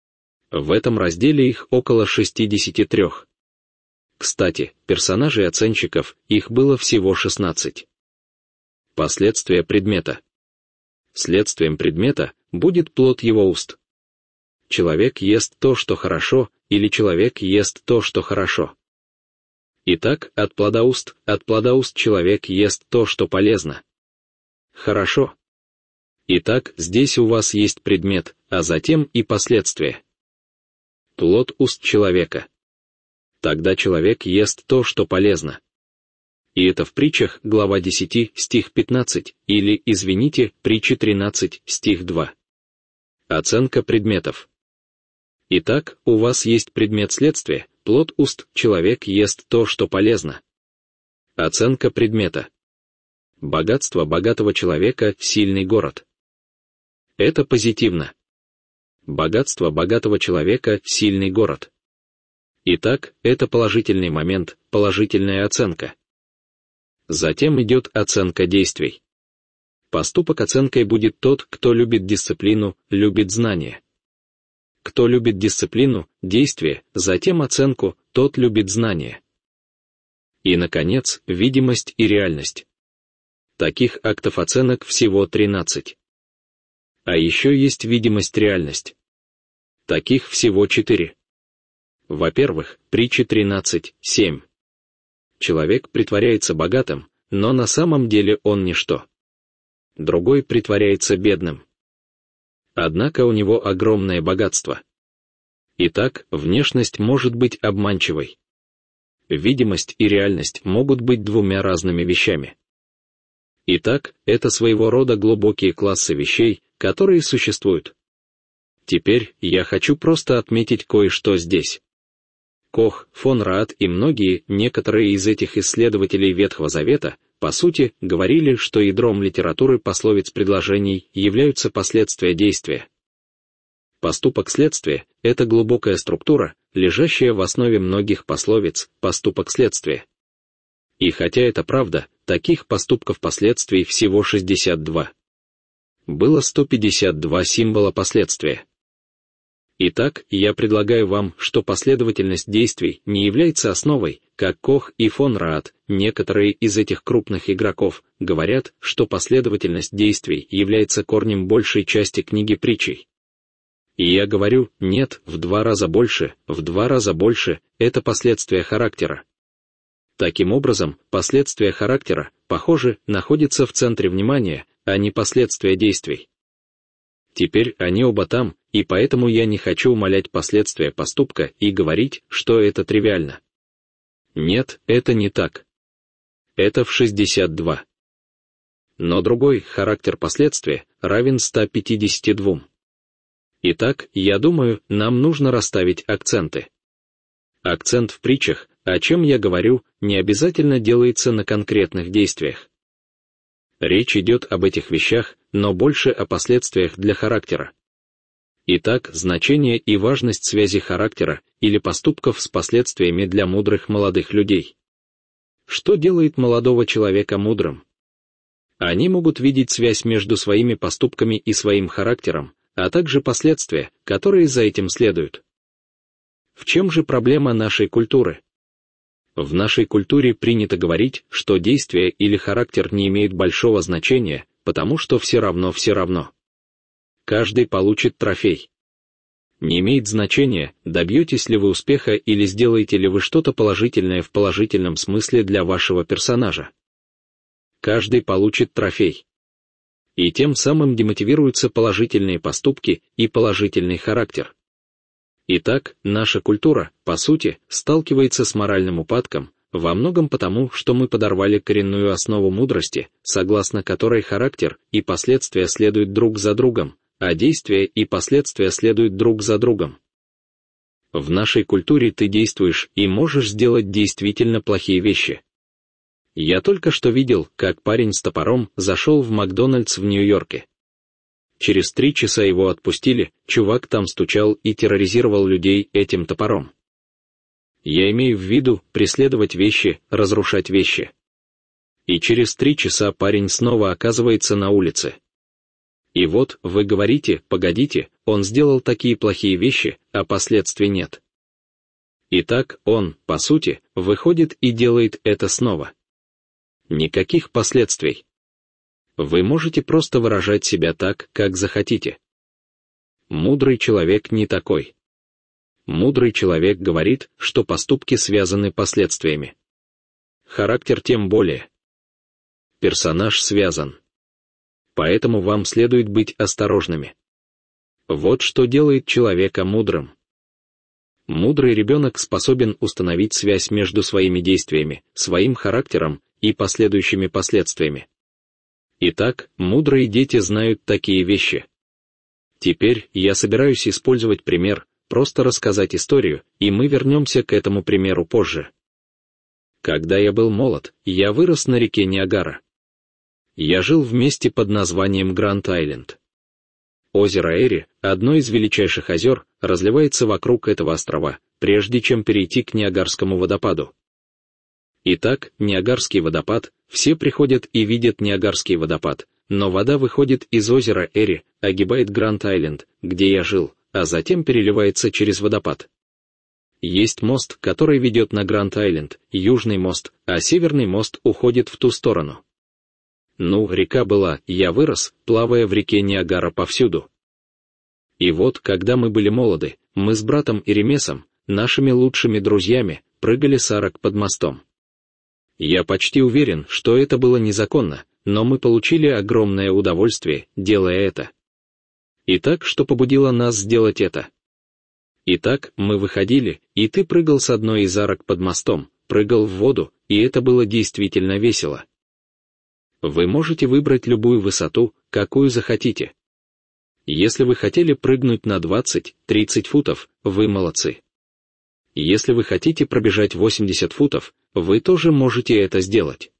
В этом разделе их около шестидесяти трёх. Кстати, персонажей оценщиков, их было всего шестнадцать. Последствия предмета. Следствием предмета будет плод его уст. Человек ест то, что хорошо, или человек ест то, что хорошо. Итак, от плода уст, от плода уст человек ест то, что полезно. Хорошо. Итак, здесь у вас есть предмет, а затем и последствия. Плод уст человека. Тогда человек ест то, что полезно. И это в притчах, глава десять, стих пятнадцать, или, извините, притчи тринадцать, стих два. Оценка предметов. Итак, у вас есть предмет следствия, плод уст, человек ест то, что полезно. Оценка предмета. Богатство богатого человека — сильный город. Это позитивно. Богатство богатого человека — сильный город. Итак, это положительный момент, положительная оценка. Затем идет оценка действий. Поступок оценкой будет тот, кто любит дисциплину, любит знания. Кто любит дисциплину, действие, затем оценку, тот любит знания. И, наконец, видимость и реальность. Таких актов оценок всего тринадцать. А еще есть видимость-реальность. Таких всего четыре. Во-первых, притча тринадцать, семь. Человек притворяется богатым, но на самом деле он ничто. Другой притворяется бедным. Однако у него огромное богатство. Итак, внешность может быть обманчивой. Видимость и реальность могут быть двумя разными вещами. Итак, это своего рода глубокие классы вещей, которые существуют. Теперь я хочу просто отметить кое-что здесь. Кох, фон Раад и многие, некоторые из этих исследователей Ветхого Завета, по сути, говорили, что ядром литературы пословиц предложений являются последствия действия. Поступок-следствие — это глубокая структура, лежащая в основе многих пословиц «поступок-следствие». И хотя это правда, таких поступков-последствий всего шестьдесят два. Было сто пятьдесят два символа последствия. Итак, я предлагаю вам, что последовательность действий не является основой, как Кох и фон Раат, некоторые из этих крупных игроков, говорят, что последовательность действий является корнем большей части книги притчей. И я говорю, нет, в два раза больше, в два раза больше, это последствия характера. Таким образом, последствия характера, похоже, находятся в центре внимания, а не последствия действий. Теперь они оба там, и поэтому я не хочу умалять последствия поступка и говорить, что это тривиально. Нет, это не так. Это в шестьдесят два. Но другой характер последствия равен ста пятидесяти двум. Итак, я думаю, нам нужно расставить акценты. Акцент в притчах, о чем я говорю, не обязательно делается на конкретных действиях. Речь идет об этих вещах, но больше о последствиях для характера. Итак, значение и важность связи характера или поступков с последствиями для мудрых молодых людей. Что делает молодого человека мудрым? Они могут видеть связь между своими поступками и своим характером, а также последствия, которые за этим следуют. В чем же проблема нашей культуры? В нашей культуре принято говорить, что действие или характер не имеют большого значения, потому что все равно все равно. Каждый получит трофей. Не имеет значения, добьетесь ли вы успеха или сделаете ли вы что-то положительное в положительном смысле для вашего персонажа. Каждый получит трофей. И тем самым демотивируются положительные поступки и положительный характер. Итак, наша культура, по сути, сталкивается с моральным упадком, во многом потому, что мы подорвали коренную основу мудрости, согласно которой характер и последствия следуют друг за другом, а действия и последствия следуют друг за другом. В нашей культуре ты действуешь и можешь сделать действительно плохие вещи. Я только что видел, как парень с топором зашел в Макдональдс в Нью-Йорке. Через три часа его отпустили, чувак там стучал и терроризировал людей этим топором. Я имею в виду преследовать вещи, разрушать вещи. И через три часа парень снова оказывается на улице. И вот, вы говорите, погодите, он сделал такие плохие вещи, а последствий нет. Итак, он, по сути, выходит и делает это снова. Никаких последствий. Вы можете просто выражать себя так, как захотите. Мудрый человек не такой. Мудрый человек говорит, что поступки связаны последствиями. Характер тем более. Персонаж связан. Поэтому вам следует быть осторожными. Вот что делает человека мудрым. Мудрый ребенок способен установить связь между своими действиями, своим характером и последующими последствиями. Итак, мудрые дети знают такие вещи. Теперь я собираюсь использовать пример, просто рассказать историю, и мы вернемся к этому примеру позже. Когда я был молод, я вырос на реке Ниагара. Я жил в месте под названием Гранд-Айленд. Озеро Эри, одно из величайших озер, разливается вокруг этого острова, прежде чем перейти к Ниагарскому водопаду. Итак, Ниагарский водопад, все приходят и видят Ниагарский водопад, но вода выходит из озера Эри, огибает Гранд-Айленд, где я жил, а затем переливается через водопад. Есть мост, который ведет на Гранд-Айленд, южный мост, а северный мост уходит в ту сторону. Ну, река была, я вырос, плавая в реке Ниагара повсюду. И вот, когда мы были молоды, мы с братом Иеремесом, нашими лучшими друзьями, прыгали с арок под мостом. Я почти уверен, что это было незаконно, но мы получили огромное удовольствие, делая это. Итак, что побудило нас сделать это? Итак, мы выходили, и ты прыгал с одной из арок под мостом, прыгал в воду, и это было действительно весело. Вы можете выбрать любую высоту, какую захотите. Если вы хотели прыгнуть на двадцать-тридцать футов, вы молодцы. Если вы хотите пробежать восемьдесят футов, вы тоже можете это сделать.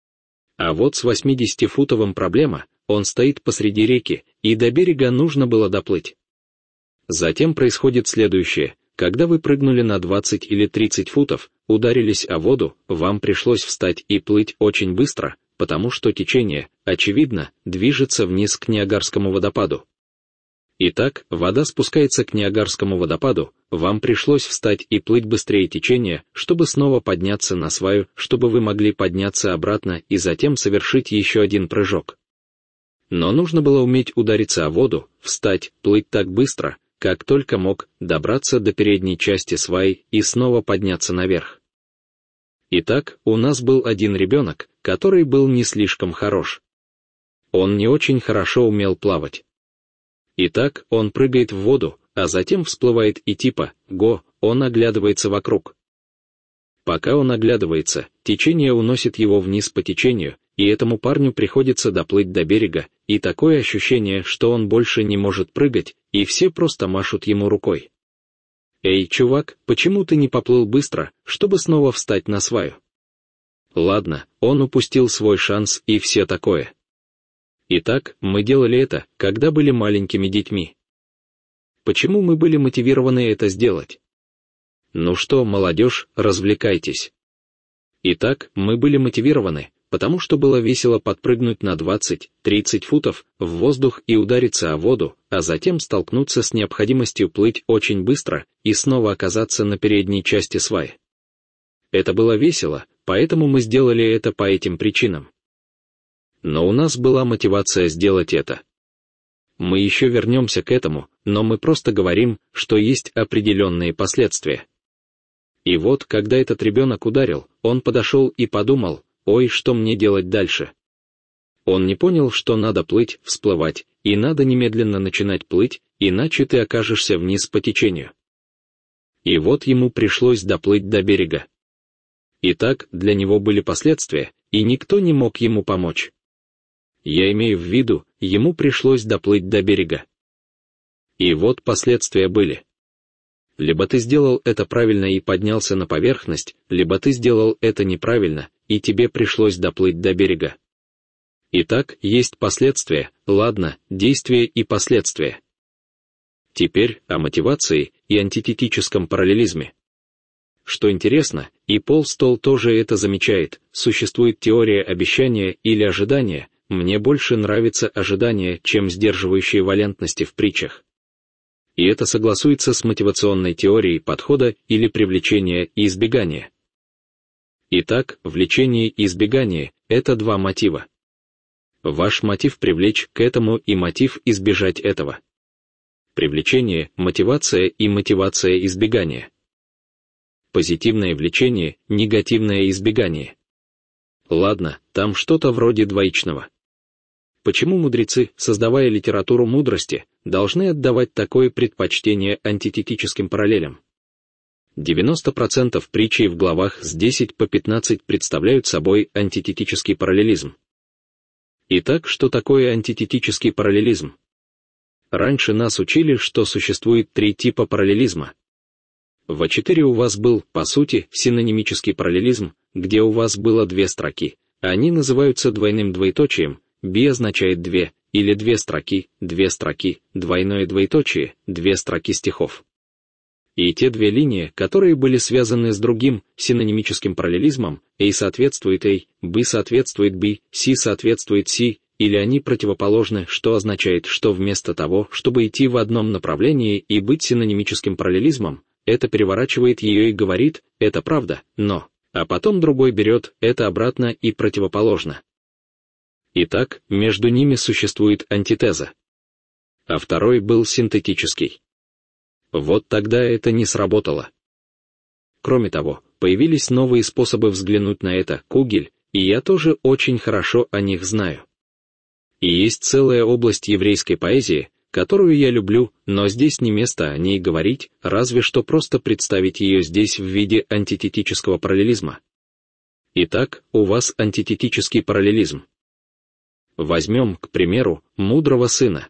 А вот с восьмидесятифутовым проблема, он стоит посреди реки, и до берега нужно было доплыть. Затем происходит следующее. Когда вы прыгнули на двадцать или тридцать футов, ударились о воду, вам пришлось встать и плыть очень быстро, потому что течение, очевидно, движется вниз к Ниагарскому водопаду. Итак, вода спускается к Ниагарскому водопаду, вам пришлось встать и плыть быстрее течения, чтобы снова подняться на сваю, чтобы вы могли подняться обратно и затем совершить еще один прыжок. Но нужно было уметь удариться о воду, встать, плыть так быстро, как только мог, добраться до передней части сваи и снова подняться наверх. Итак, у нас был один ребенок, который был не слишком хорош. Он не очень хорошо умел плавать. Итак, он прыгает в воду, а затем всплывает и типа, го, он оглядывается вокруг. Пока он оглядывается, течение уносит его вниз по течению, и этому парню приходится доплыть до берега, и такое ощущение, что он больше не может прыгать, и все просто машут ему рукой. «Эй, чувак, почему ты не поплыл быстро, чтобы снова встать на сваю?» Ладно, он упустил свой шанс и все такое. Итак, мы делали это, когда были маленькими детьми. Почему мы были мотивированы это сделать? Ну что, молодежь, развлекайтесь. Итак, мы были мотивированы, потому что было весело подпрыгнуть на двадцать-тридцать футов в воздух и удариться о воду, а затем столкнуться с необходимостью плыть очень быстро и снова оказаться на передней части сваи. Это было весело, поэтому мы сделали это по этим причинам. Но у нас была мотивация сделать это. Мы еще вернемся к этому, но мы просто говорим, что есть определенные последствия. И вот, когда этот ребенок ударил, он подошел и подумал, ой, что мне делать дальше? Он не понял, что надо плыть, всплывать, и надо немедленно начинать плыть, иначе ты окажешься вниз по течению. И вот ему пришлось доплыть до берега. Итак, для него были последствия, и никто не мог ему помочь. Я имею в виду, ему пришлось доплыть до берега. И вот последствия были. Либо ты сделал это правильно и поднялся на поверхность, либо ты сделал это неправильно, и тебе пришлось доплыть до берега. Итак, есть последствия, ладно, действия и последствия. Теперь о мотивации и антитетическом параллелизме. Что интересно, и Пол Столл тоже это замечает, существует теория обещания или ожидания, мне больше нравится ожидание, чем сдерживающие валентности в притчах. И это согласуется с мотивационной теорией подхода или привлечения и избегания. Итак, влечение и избегание – это два мотива. Ваш мотив привлечь к этому и мотив избежать этого. Привлечение, мотивация и мотивация избегания. Позитивное влечение, негативное избегание. Ладно, там что-то вроде двоичного. Почему мудрецы, создавая литературу мудрости, должны отдавать такое предпочтение антитетическим параллелям? девяносто процентов притчей в главах с десять по пятнадцать представляют собой антитетический параллелизм. Итак, что такое антитетический параллелизм? Раньше нас учили, что существует три типа параллелизма. В а четыре у вас был, по сути, синонимический параллелизм, где у вас было две строки, они называются двойным двоеточием, би означает две, или две строки, две строки, двойное двоеточие, две строки стихов. И те две линии, которые были связаны с другим, синонимическим параллелизмом, A соответствует A, B соответствует B, C соответствует C, или они противоположны, что означает, что вместо того, чтобы идти в одном направлении и быть синонимическим параллелизмом, это переворачивает ее и говорит, это правда, но, а потом другой берет это обратно и противоположно. Итак, между ними существует антитеза. А второй был синтетический. Вот тогда это не сработало. Кроме того, появились новые способы взглянуть на это, Кугель, и я тоже очень хорошо о них знаю. И есть целая область еврейской поэзии, которую я люблю, но здесь не место о ней говорить, разве что просто представить ее здесь в виде антитетического параллелизма. Итак, у вас антитетический параллелизм. Возьмем, к примеру, мудрого сына.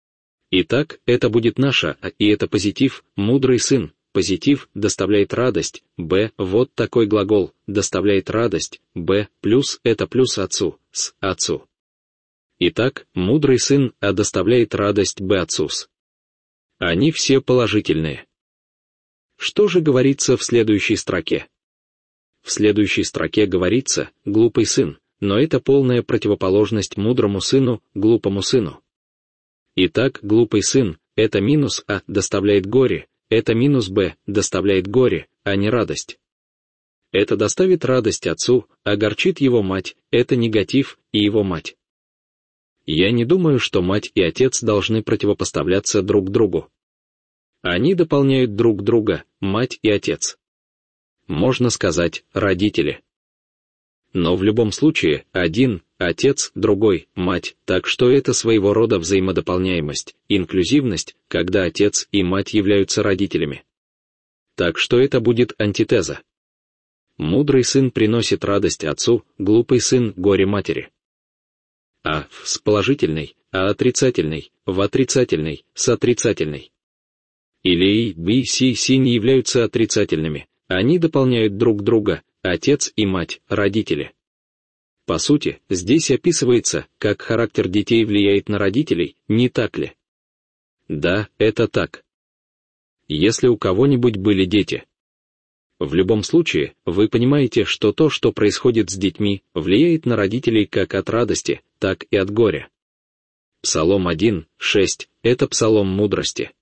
Итак, это будет наша, и это позитив, мудрый сын, позитив, доставляет радость, б, вот такой глагол, доставляет радость, б, плюс, это плюс отцу, с, отцу. Итак, мудрый сын, а доставляет радость б отцу с. Они все положительные. Что же говорится в следующей строке? В следующей строке говорится «глупый сын», но это полная противоположность мудрому сыну, глупому сыну. Итак, глупый сын — это минус А доставляет горе, это минус Б доставляет горе, а не радость. Это доставит радость отцу, огорчит его мать, это негатив и его мать. Я не думаю, что мать и отец должны противопоставляться друг другу. Они дополняют друг друга, мать и отец. Можно сказать, родители. Но в любом случае, один – отец, другой – мать, так что это своего рода взаимодополняемость, инклюзивность, когда отец и мать являются родителями. Так что это будет антитеза. Мудрый сын приносит радость отцу, глупый сын – горе матери. А с положительной, а отрицательной, в отрицательной, с отрицательной. Или A, B, C, C не являются отрицательными, они дополняют друг друга, отец и мать, родители. По сути, здесь описывается, как характер детей влияет на родителей, не так ли? Да, это так. Если у кого-нибудь были дети. В любом случае, вы понимаете, что то, что происходит с детьми, влияет на родителей как от радости, так и от горя. Псалом один, шесть – это псалом мудрости.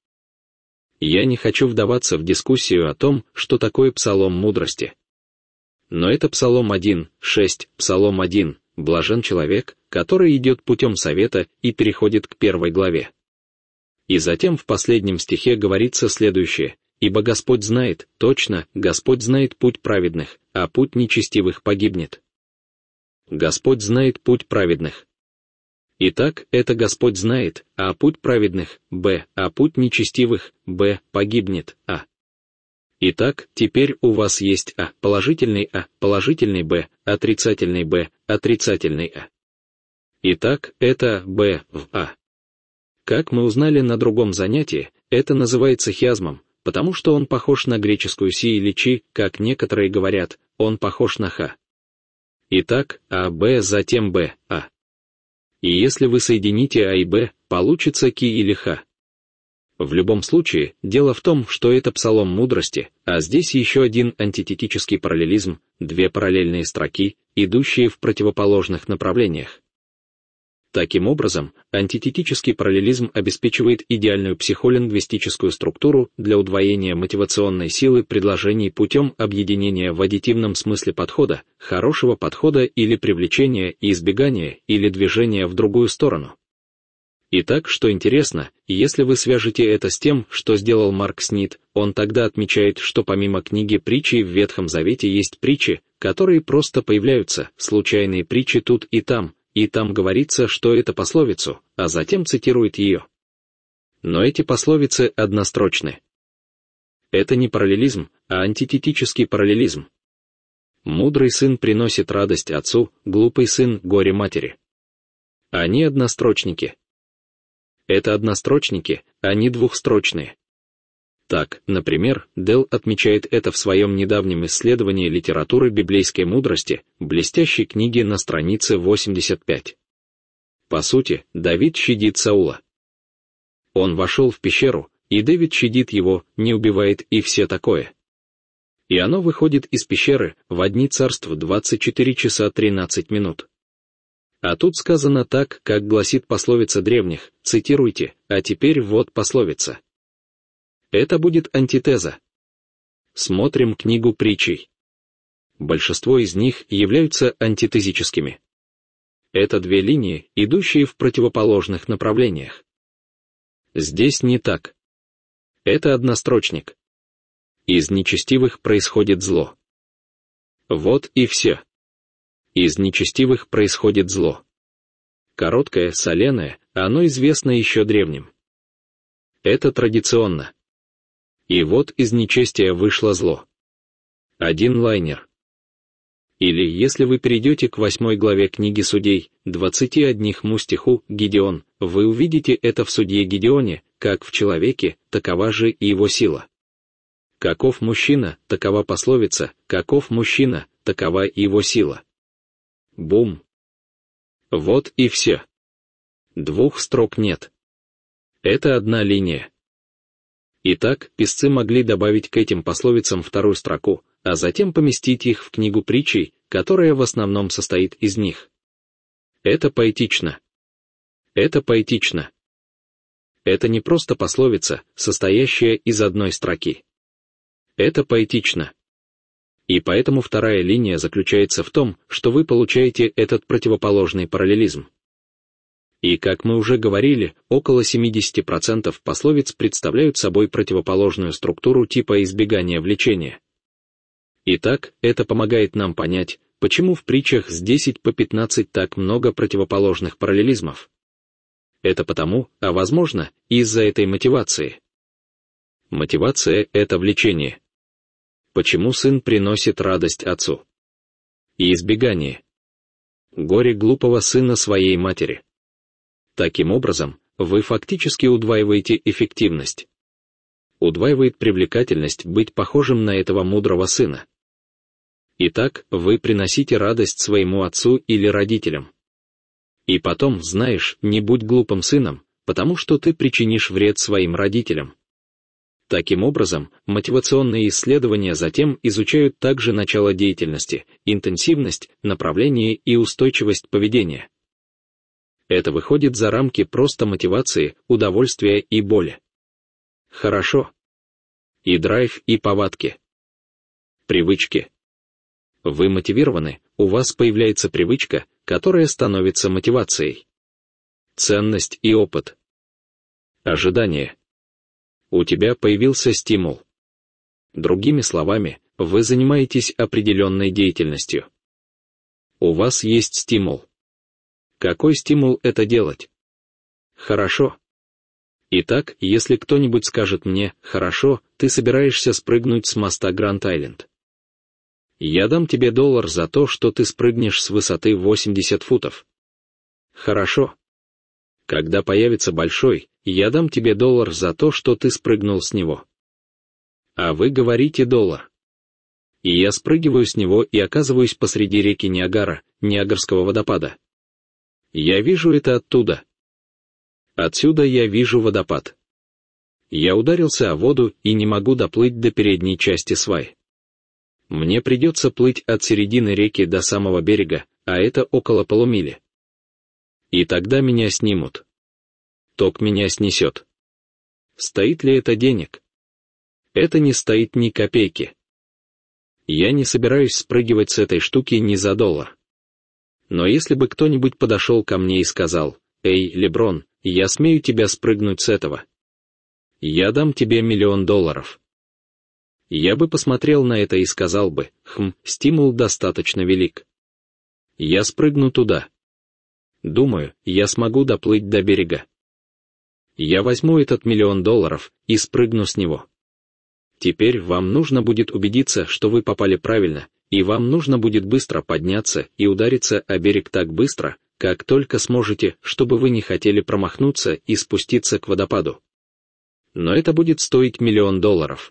Я не хочу вдаваться в дискуссию о том, что такое псалом мудрости. Но это Псалом один, шесть, Псалом один, блажен человек, который идет путем совета и переходит к первой главе. И затем в последнем стихе говорится следующее: «Ибо Господь знает, точно, Господь знает путь праведных, а путь нечестивых погибнет». Господь знает путь праведных. Итак, это Господь знает, а путь праведных, б, а путь нечестивых, б, погибнет, а. Итак, теперь у вас есть А, положительный А, положительный Б, отрицательный Б, отрицательный А. Итак, это Б в А. Как мы узнали на другом занятии, это называется хиазмом, потому что он похож на греческую си или чи, как некоторые говорят, он похож на Х. Итак, А, Б, затем Б, А. И если вы соедините А и Б, получится Ки или Х. В любом случае, дело в том, что это псалом мудрости, а здесь еще один антитетический параллелизм, две параллельные строки, идущие в противоположных направлениях. Таким образом, антитетический параллелизм обеспечивает идеальную психолингвистическую структуру для удвоения мотивационной силы предложений путем объединения в аддитивном смысле подхода, хорошего подхода или привлечения и избегания или движения в другую сторону. Итак, что интересно, если вы свяжете это с тем, что сделал Марк Снит, он тогда отмечает, что помимо книги притчи в Ветхом Завете есть притчи, которые просто появляются, случайные притчи тут и там, и там говорится, что это пословицу, а затем цитирует ее. Но эти пословицы однострочны. Это не параллелизм, а антитетический параллелизм. Мудрый сын приносит радость отцу, глупый сын — горе матери. Они однострочники. Это однострочники, они двухстрочные. Так, например, Делл отмечает это в своем недавнем исследовании литературы библейской мудрости, блестящей книге на странице восемьдесят пять. По сути, Давид щадит Саула. Он вошел в пещеру, и Давид щадит его, не убивает и все такое. И оно выходит из пещеры в одни царств двадцать четыре часа тринадцать минут. А тут сказано так, как гласит пословица древних, цитируйте, а теперь вот пословица. Это будет антитеза. Смотрим книгу притчей. Большинство из них являются антитезическими. Это две линии, идущие в противоположных направлениях. Здесь не так. Это однострочник. Из нечестивых происходит зло. Вот и все. Из нечестивых происходит зло. Короткое, соленое, оно известно еще древним. Это традиционно. И вот из нечестия вышло зло. Один лайнер. Или если вы перейдете к восьмой главе книги Судей, двадцати одному стиху, Гидеон, вы увидите это в судье Гидеоне, как в человеке, такова же и его сила. Каков мужчина, такова пословица, каков мужчина, такова и его сила. Бум. Вот и все. Двух строк нет. Это одна линия. Итак, писцы могли добавить к этим пословицам вторую строку, а затем поместить их в книгу притчей, которая в основном состоит из них. Это поэтично. Это поэтично. Это не просто пословица, состоящая из одной строки. Это поэтично. И поэтому вторая линия заключается в том, что вы получаете этот противоположный параллелизм. И, как мы уже говорили, около семьдесят процентов пословиц представляют собой противоположную структуру типа избегания влечения. Итак, это помогает нам понять, почему в притчах с десять по пятнадцать так много противоположных параллелизмов. Это потому, а возможно, из-за этой мотивации. Мотивация — это влечение. Почему сын приносит радость отцу? И избегание. Горе глупого сына своей матери. Таким образом, вы фактически удваиваете эффективность. Удваивает привлекательность быть похожим на этого мудрого сына. Итак, вы приносите радость своему отцу или родителям. И потом, знаешь, не будь глупым сыном, потому что ты причинишь вред своим родителям. Таким образом, мотивационные исследования затем изучают также начало деятельности, интенсивность, направление и устойчивость поведения. Это выходит за рамки просто мотивации, удовольствия и боли. Хорошо. И драйв, и повадки. Привычки. Вы мотивированы, у вас появляется привычка, которая становится мотивацией. Ценность и опыт. Ожидание. У тебя появился стимул. Другими словами, вы занимаетесь определенной деятельностью. У вас есть стимул. Какой стимул это делать? Хорошо. Итак, если кто-нибудь скажет мне: «Хорошо, ты собираешься спрыгнуть с моста Гранд-Айленд. Я дам тебе доллар за то, что ты спрыгнешь с высоты восемьдесят футов». Хорошо. Когда появится большой, я дам тебе доллар за то, что ты спрыгнул с него. А вы говорите доллар. И я спрыгиваю с него и оказываюсь посреди реки Ниагара, Ниагарского водопада. Я вижу это оттуда. Отсюда я вижу водопад. Я ударился о воду и не могу доплыть до передней части свай. Мне придется плыть от середины реки до самого берега, а это около полумили. И тогда меня снимут. Ток меня снесет. Стоит ли это денег? Это не стоит ни копейки. Я не собираюсь спрыгивать с этой штуки ни за доллар. Но если бы кто-нибудь подошел ко мне и сказал: «Эй, Леброн, я смею тебя спрыгнуть с этого. Я дам тебе миллион долларов». Я бы посмотрел на это и сказал бы: «Хм, стимул достаточно велик. Я спрыгну туда. Думаю, я смогу доплыть до берега. Я возьму этот миллион долларов и спрыгну с него». Теперь вам нужно будет убедиться, что вы попали правильно, и вам нужно будет быстро подняться и удариться о берег так быстро, как только сможете, чтобы вы не хотели промахнуться и спуститься к водопаду. Но это будет стоить миллион долларов.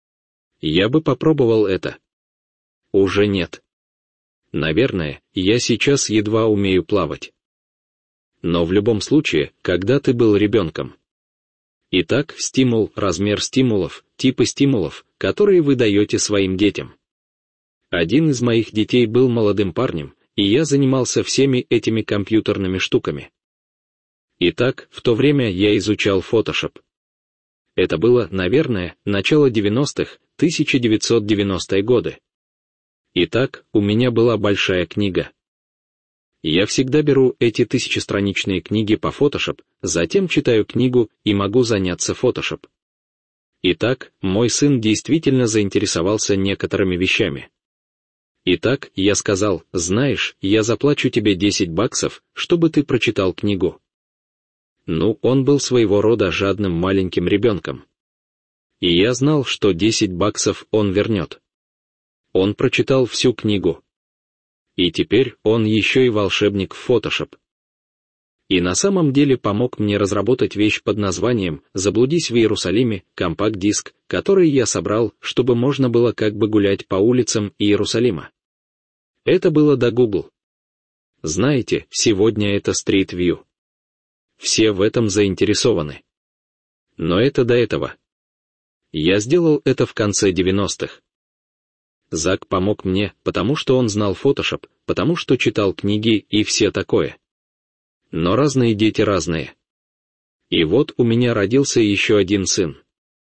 Я бы попробовал это. Уже нет. Наверное, я сейчас едва умею плавать. Но в любом случае, когда ты был ребенком. Итак, стимул, размер стимулов, типы стимулов, которые вы даете своим детям. Один из моих детей был молодым парнем, и я занимался всеми этими компьютерными штуками. Итак, в то время я изучал Photoshop. Это было, наверное, начало девяностых, тысяча девятьсот девяностые годы. Итак, у меня была большая книга. Я всегда беру эти тысячестраничные книги по Photoshop, затем читаю книгу и могу заняться Photoshop. Итак, мой сын действительно заинтересовался некоторыми вещами. Итак, я сказал: «Знаешь, я заплачу тебе десять баксов, чтобы ты прочитал книгу». Ну, он был своего рода жадным маленьким ребенком. И я знал, что десять баксов он вернет. Он прочитал всю книгу. И теперь он еще и волшебник в Photoshop. И на самом деле помог мне разработать вещь под названием «Заблудись в Иерусалиме», компакт-диск, который я собрал, чтобы можно было как бы гулять по улицам Иерусалима. Это было до Google. Знаете, сегодня это Street View. Все в этом заинтересованы. Но это до этого. Я сделал это в конце девяностых. Зак помог мне, потому что он знал Photoshop, потому что читал книги и все такое. Но разные дети разные. И вот у меня родился еще один сын.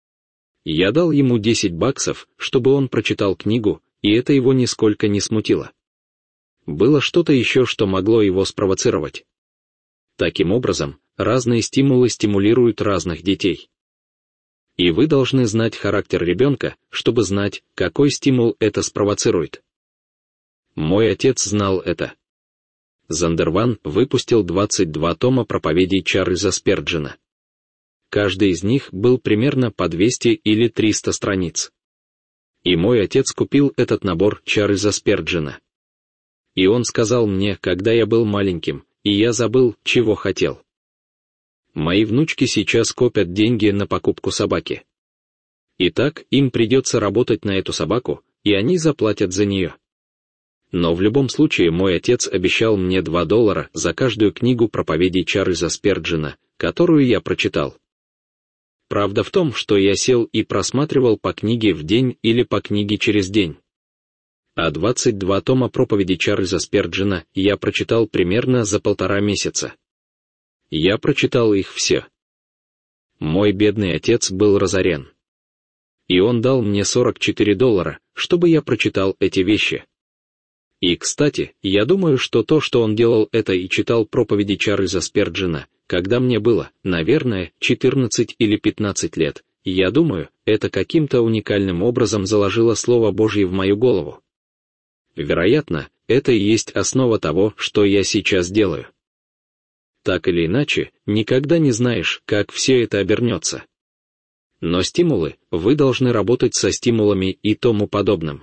Я дал ему десять баксов, чтобы он прочитал книгу, и это его нисколько не смутило. Было что-то еще, что могло его спровоцировать. Таким образом, разные стимулы стимулируют разных детей. И вы должны знать характер ребенка, чтобы знать, какой стимул это спровоцирует. Мой отец знал это. Зандерван выпустил двадцать два тома проповедей Чарльза Сперджена. Каждый из них был примерно по двести или триста страниц. И мой отец купил этот набор Чарльза Сперджена. И он сказал мне, когда я был маленьким, и я забыл, чего хотел. Мои внучки сейчас копят деньги на покупку собаки. Итак, им придется работать на эту собаку, и они заплатят за нее. Но в любом случае мой отец обещал мне два доллара за каждую книгу проповедей Чарльза Сперджена, которую я прочитал. Правда в том, что я сел и просматривал по книге в день или по книге через день. А двадцать два тома проповедей Чарльза Сперджена я прочитал примерно за полтора месяца. Я прочитал их все. Мой бедный отец был разорен. И он дал мне сорок четыре доллара, чтобы я прочитал эти вещи. И, кстати, я думаю, что то, что он делал это и читал проповеди Чарльза Сперджена, когда мне было, наверное, четырнадцать или пятнадцать лет, я думаю, это каким-то уникальным образом заложило Слово Божье в мою голову. Вероятно, это и есть основа того, что я сейчас делаю. Так или иначе, никогда не знаешь, как все это обернется. Но стимулы, вы должны работать со стимулами и тому подобным.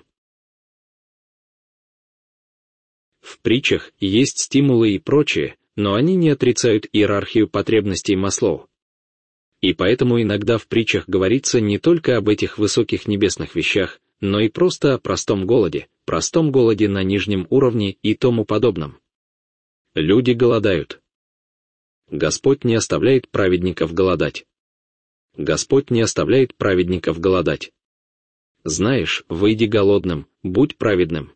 В притчах есть стимулы и прочее, но они не отрицают иерархию потребностей Маслоу. И поэтому иногда в притчах говорится не только об этих высоких небесных вещах, но и просто о простом голоде, простом голоде на нижнем уровне и тому подобном. Люди голодают. Господь не оставляет праведников голодать. Господь не оставляет праведников голодать. Знаешь, выйди голодным, будь праведным.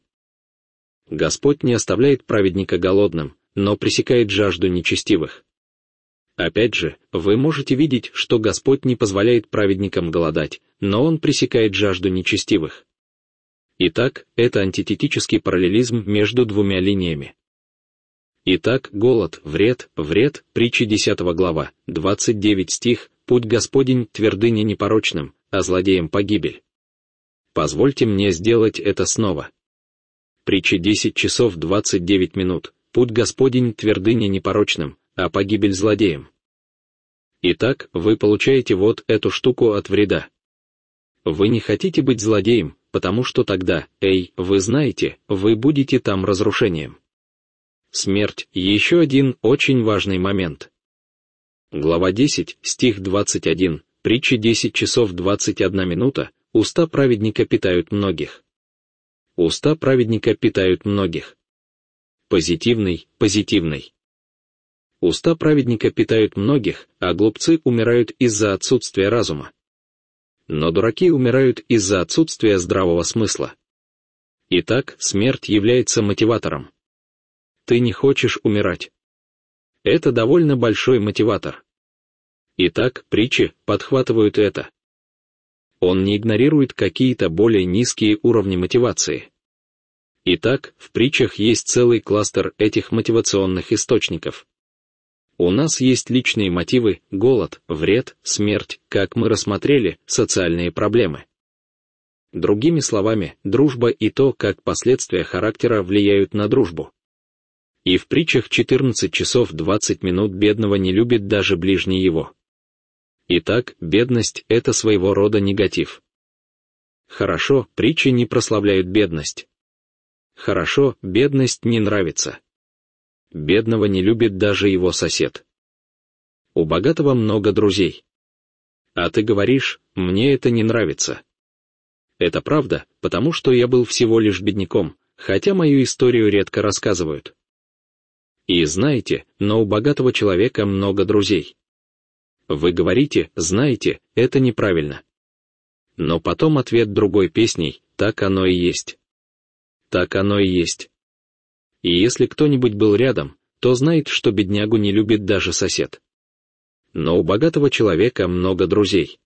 Господь не оставляет праведника голодным, но пресекает жажду нечестивых. Опять же, вы можете видеть, что Господь не позволяет праведникам голодать, но Он пресекает жажду нечестивых. Итак, это антитетический параллелизм между двумя линиями. Итак, голод, вред, вред, притчи десятая глава, двадцать девятый стих, путь Господень твердыне непорочным, а злодеям погибель. Позвольте мне сделать это снова. Притчи десять часов двадцать девять минут, путь Господень твердыне непорочным, а погибель злодеям. Итак, вы получаете вот эту штуку от вреда. Вы не хотите быть злодеем, потому что тогда, эй, вы знаете, вы будете там разрушением. Смерть – еще один очень важный момент. Глава десять, стих двадцать один, притчи десять часов двадцать одна минута, уста праведника питают многих. Уста праведника питают многих. Позитивный, позитивный. Уста праведника питают многих, а глупцы умирают из-за отсутствия разума. Но дураки умирают из-за отсутствия здравого смысла. Итак, смерть является мотиватором. Ты не хочешь умирать. Это довольно большой мотиватор. Итак, притчи подхватывают это. Он не игнорирует какие-то более низкие уровни мотивации. Итак, в притчах есть целый кластер этих мотивационных источников. У нас есть личные мотивы, голод, вред, смерть, как мы рассмотрели, социальные проблемы. Другими словами, дружба и то, как последствия характера влияют на дружбу. И в притчах четырнадцать часов двадцать минут бедного не любит даже ближний его. Итак, бедность – это своего рода негатив. Хорошо, притчи не прославляют бедность. Хорошо, бедность не нравится. Бедного не любит даже его сосед. У богатого много друзей. А ты говоришь, мне это не нравится. Это правда, потому что я был всего лишь бедняком, хотя мою историю редко рассказывают. И знаете, но у богатого человека много друзей. Вы говорите, знаете, это неправильно. Но потом ответ другой песней: так оно и есть. Так оно и есть. И если кто-нибудь был рядом, то знает, что беднягу не любит даже сосед. Но у богатого человека много друзей.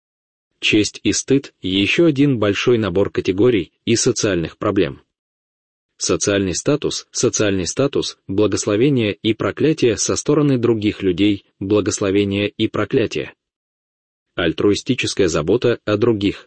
Честь и стыд — еще один большой набор категорий и социальных проблем. Социальный статус, социальный статус, благословение и проклятие со стороны других людей, благословение и проклятие. Альтруистическая забота о других.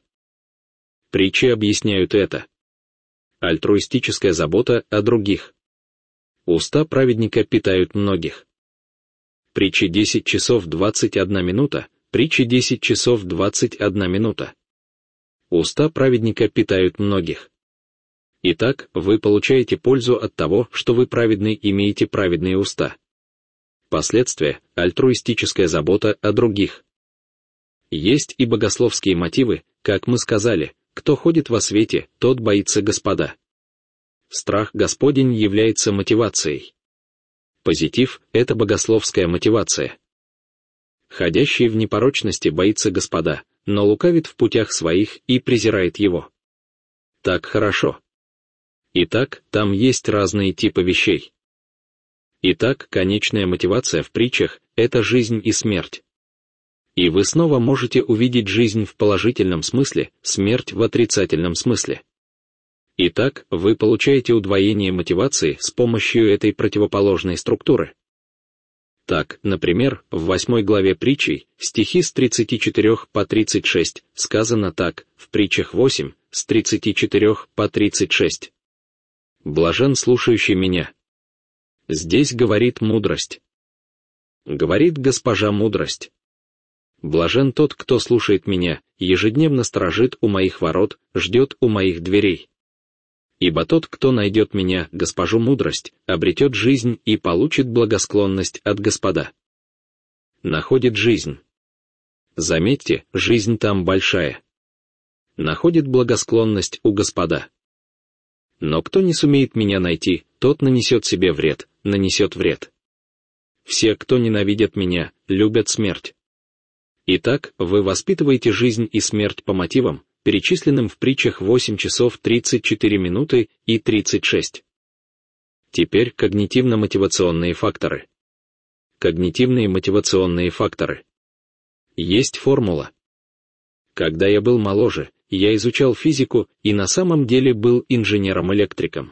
Притчи объясняют это. Альтруистическая забота о других. Уста праведника питают многих. Притчи десять часов двадцать одна минута, притчи десять часов двадцать одна минута. Уста праведника питают многих. Итак, вы получаете пользу от того, что вы праведны, имеете праведные уста. Последствия — альтруистическая забота о других. Есть и богословские мотивы, как мы сказали: кто ходит во свете, тот боится Господа. Страх Господень является мотивацией. Позитив — это богословская мотивация. Ходящий в непорочности боится Господа, но лукавит в путях своих и презирает его. Так хорошо. Итак, там есть разные типы вещей. Итак, конечная мотивация в притчах — это жизнь и смерть. И вы снова можете увидеть жизнь в положительном смысле, смерть в отрицательном смысле. Итак, вы получаете удвоение мотивации с помощью этой противоположной структуры. Так, например, в восьмой главе притчей, стихи с тридцати четырёх по тридцать шесть, сказано так, в притчах восемь, с тридцати четырёх по тридцать шесть. «Блажен слушающий меня». Здесь говорит мудрость. Говорит госпожа мудрость. Блажен тот, кто слушает меня, ежедневно сторожит у моих ворот, ждет у моих дверей. Ибо тот, кто найдет меня, госпожу мудрость, обретет жизнь и получит благосклонность от Господа. Находит жизнь. Заметьте, жизнь там большая. Находит благосклонность у Господа. Но кто не сумеет меня найти, тот нанесет себе вред, нанесет вред. Все, кто ненавидят меня, любят смерть. Итак, вы воспитываете жизнь и смерть по мотивам, перечисленным в притчах восемь часов тридцать четыре минуты и тридцать шесть. Теперь когнитивно-мотивационные факторы. Когнитивные мотивационные факторы. Есть формула. Когда я был моложе, я изучал физику и на самом деле был инженером-электриком.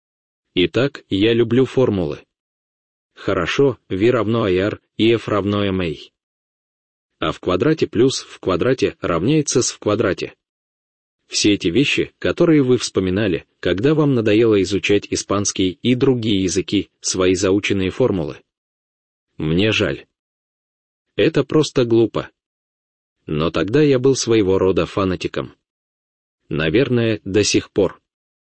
Итак, я люблю формулы. Хорошо, V равно I R и F равно эм а. А в квадрате плюс в квадрате равняется с в квадрате. Все эти вещи, которые вы вспоминали, когда вам надоело изучать испанский и другие языки, свои заученные формулы. Мне жаль. Это просто глупо. Но тогда я был своего рода фанатиком. Наверное, до сих пор.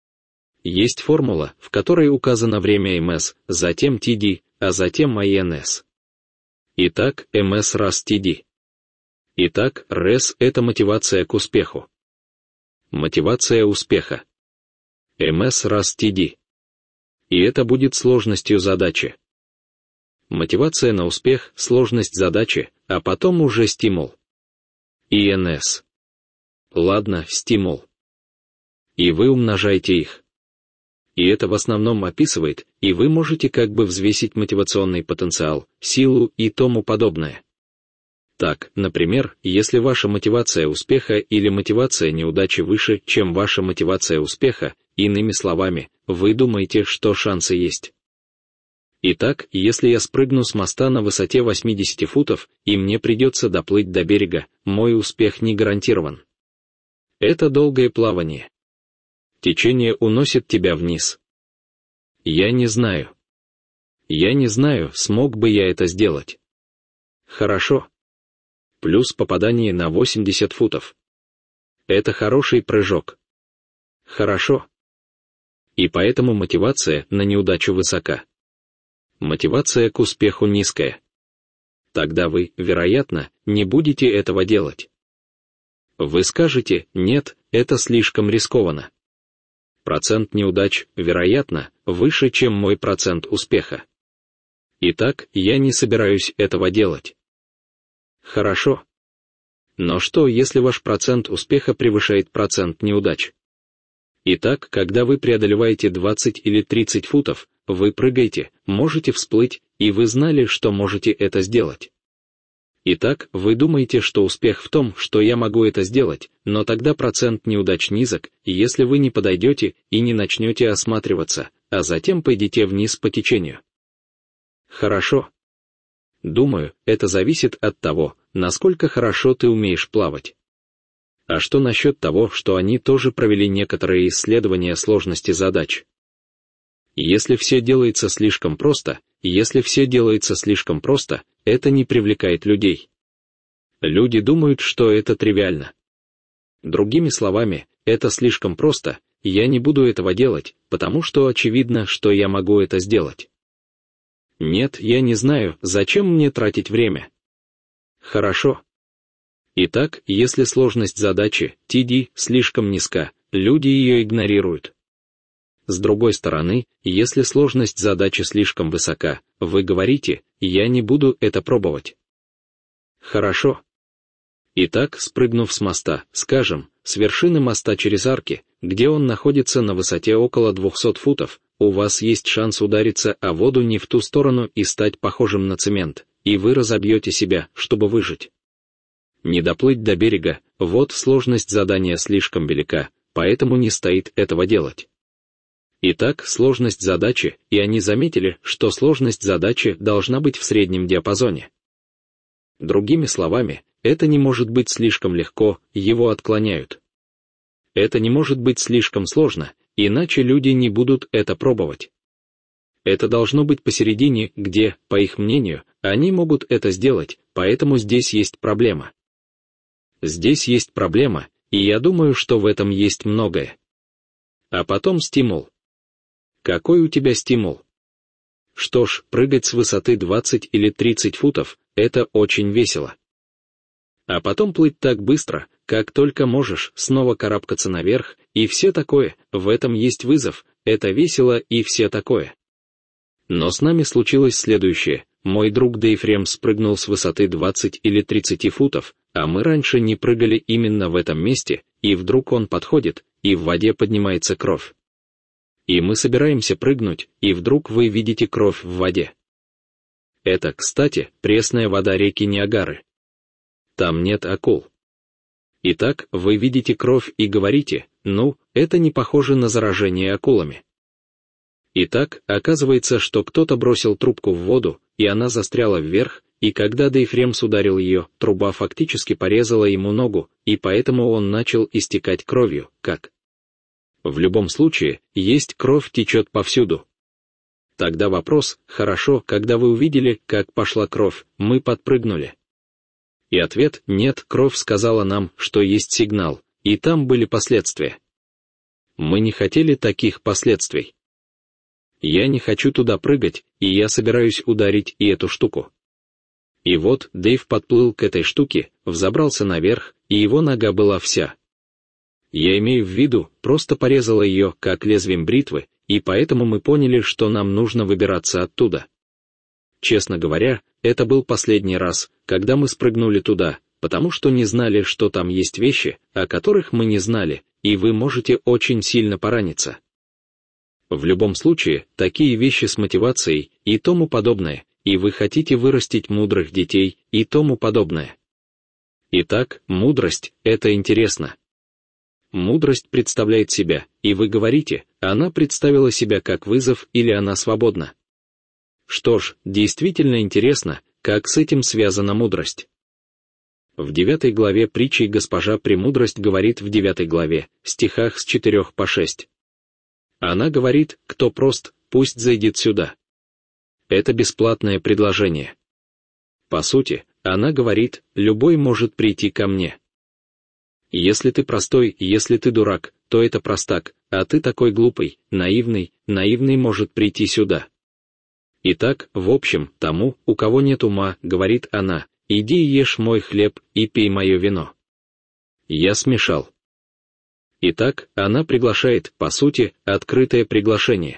Есть формула, в которой указано время эм эс, затем ти ди, а затем ай эн эс. Итак, эм эс раз ти ди. Итак, эр эс — это мотивация к успеху. Мотивация успеха. эм эс раз ти ди. И это будет сложностью задачи. Мотивация на успех, сложность задачи, а потом уже стимул. и эн эс. Ладно, стимул. И вы умножаете их. И это в основном описывает, и вы можете как бы взвесить мотивационный потенциал, силу и тому подобное. Так, например, если ваша мотивация успеха или мотивация неудачи выше, чем ваша мотивация успеха, иными словами, вы думаете, что шансы есть. Итак, если я спрыгну с моста на высоте восемьдесят футов, и мне придется доплыть до берега, мой успех не гарантирован. Это долгое плавание. Течение уносит тебя вниз. Я не знаю. Я не знаю, смог бы я это сделать. Хорошо. Плюс попадание на восемьдесят футов. Это хороший прыжок. Хорошо. И поэтому мотивация на неудачу высока. Мотивация к успеху низкая. Тогда вы, вероятно, не будете этого делать. Вы скажете: нет, это слишком рискованно. Процент неудач, вероятно, выше, чем мой процент успеха. Итак, я не собираюсь этого делать. Хорошо. Но что, если ваш процент успеха превышает процент неудач? Итак, когда вы преодолеваете двадцать или тридцать футов, вы прыгаете, можете всплыть, и вы знали, что можете это сделать. Итак, вы думаете, что успех в том, что я могу это сделать, но тогда процент неудач низок, если вы не подойдете и не начнете осматриваться, а затем пойдете вниз по течению. Хорошо. Думаю, это зависит от того, насколько хорошо ты умеешь плавать. А что насчет того, что они тоже провели некоторые исследования сложности задач? Если все делается слишком просто, если все делается слишком просто, это не привлекает людей. Люди думают, что это тривиально. Другими словами, это слишком просто, я не буду этого делать, потому что очевидно, что я могу это сделать. Нет, я не знаю, зачем мне тратить время. Хорошо. Итак, если сложность задачи, ти ди, слишком низка, люди ее игнорируют. С другой стороны, если сложность задачи слишком высока, вы говорите, я не буду это пробовать. Хорошо. Итак, спрыгнув с моста, скажем, с вершины моста через арки, где он находится на высоте около двухсот футов, у вас есть шанс удариться о воду не в ту сторону и стать похожим на цемент, и вы разобьете себя, чтобы выжить. Не доплыть до берега, вот сложность задания слишком велика, поэтому не стоит этого делать. Итак, сложность задачи, и они заметили, что сложность задачи должна быть в среднем диапазоне. Другими словами, это не может быть слишком легко, его отклоняют. Это не может быть слишком сложно, иначе люди не будут это пробовать. Это должно быть посередине, где, по их мнению, они могут это сделать, поэтому здесь есть проблема. Здесь есть проблема, и я думаю, что в этом есть многое. А потом стимул. Какой у тебя стимул? Что ж, прыгать с высоты двадцать или тридцать футов – это очень весело. А потом плыть так быстро, как только можешь, снова карабкаться наверх, и все такое, в этом есть вызов, это весело и все такое. Но с нами случилось следующее. Мой друг Дейфрем спрыгнул с высоты двадцати или тридцати футов, а мы раньше не прыгали именно в этом месте, и вдруг он подходит, и в воде поднимается кровь. И мы собираемся прыгнуть, и вдруг вы видите кровь в воде. Это, кстати, пресная вода реки Ниагары. Там нет акул. Итак, вы видите кровь и говорите, ну, это не похоже на заражение акулами. Итак, оказывается, что кто-то бросил трубку в воду, и она застряла вверх, и когда Дейфремс ударил ее, труба фактически порезала ему ногу, и поэтому он начал истекать кровью, как? В любом случае, есть кровь течет повсюду. Тогда вопрос, хорошо, когда вы увидели, как пошла кровь, мы подпрыгнули. И ответ, нет, кровь сказала нам, что есть сигнал, и там были последствия. Мы не хотели таких последствий. Я не хочу туда прыгать, и я собираюсь ударить и эту штуку. И вот, Дэйв подплыл к этой штуке, взобрался наверх, и его нога была вся. Я имею в виду, просто порезала ее, как лезвием бритвы, и поэтому мы поняли, что нам нужно выбираться оттуда. Честно говоря, это был последний раз, когда мы спрыгнули туда, потому что не знали, что там есть вещи, о которых мы не знали, и вы можете очень сильно пораниться. В любом случае, такие вещи с мотивацией и тому подобное, и вы хотите вырастить мудрых детей и тому подобное. Итак, мудрость – это интересно. Мудрость представляет себя, и вы говорите, она представила себя как вызов или она свободна. Что ж, действительно интересно, как с этим связана мудрость. В девятой главе притчи госпожа Премудрость говорит в девятой главе, стихах с четырех по шесть. Она говорит, кто прост, пусть зайдет сюда. Это бесплатное предложение. По сути, она говорит, любой может прийти ко мне. Если ты простой, если ты дурак, то это простак, а ты такой глупый, наивный, наивный может прийти сюда. Итак, в общем, тому, у кого нет ума, говорит она, иди и ешь мой хлеб и пей мое вино. Я смешал. Итак, она приглашает, по сути, открытое приглашение.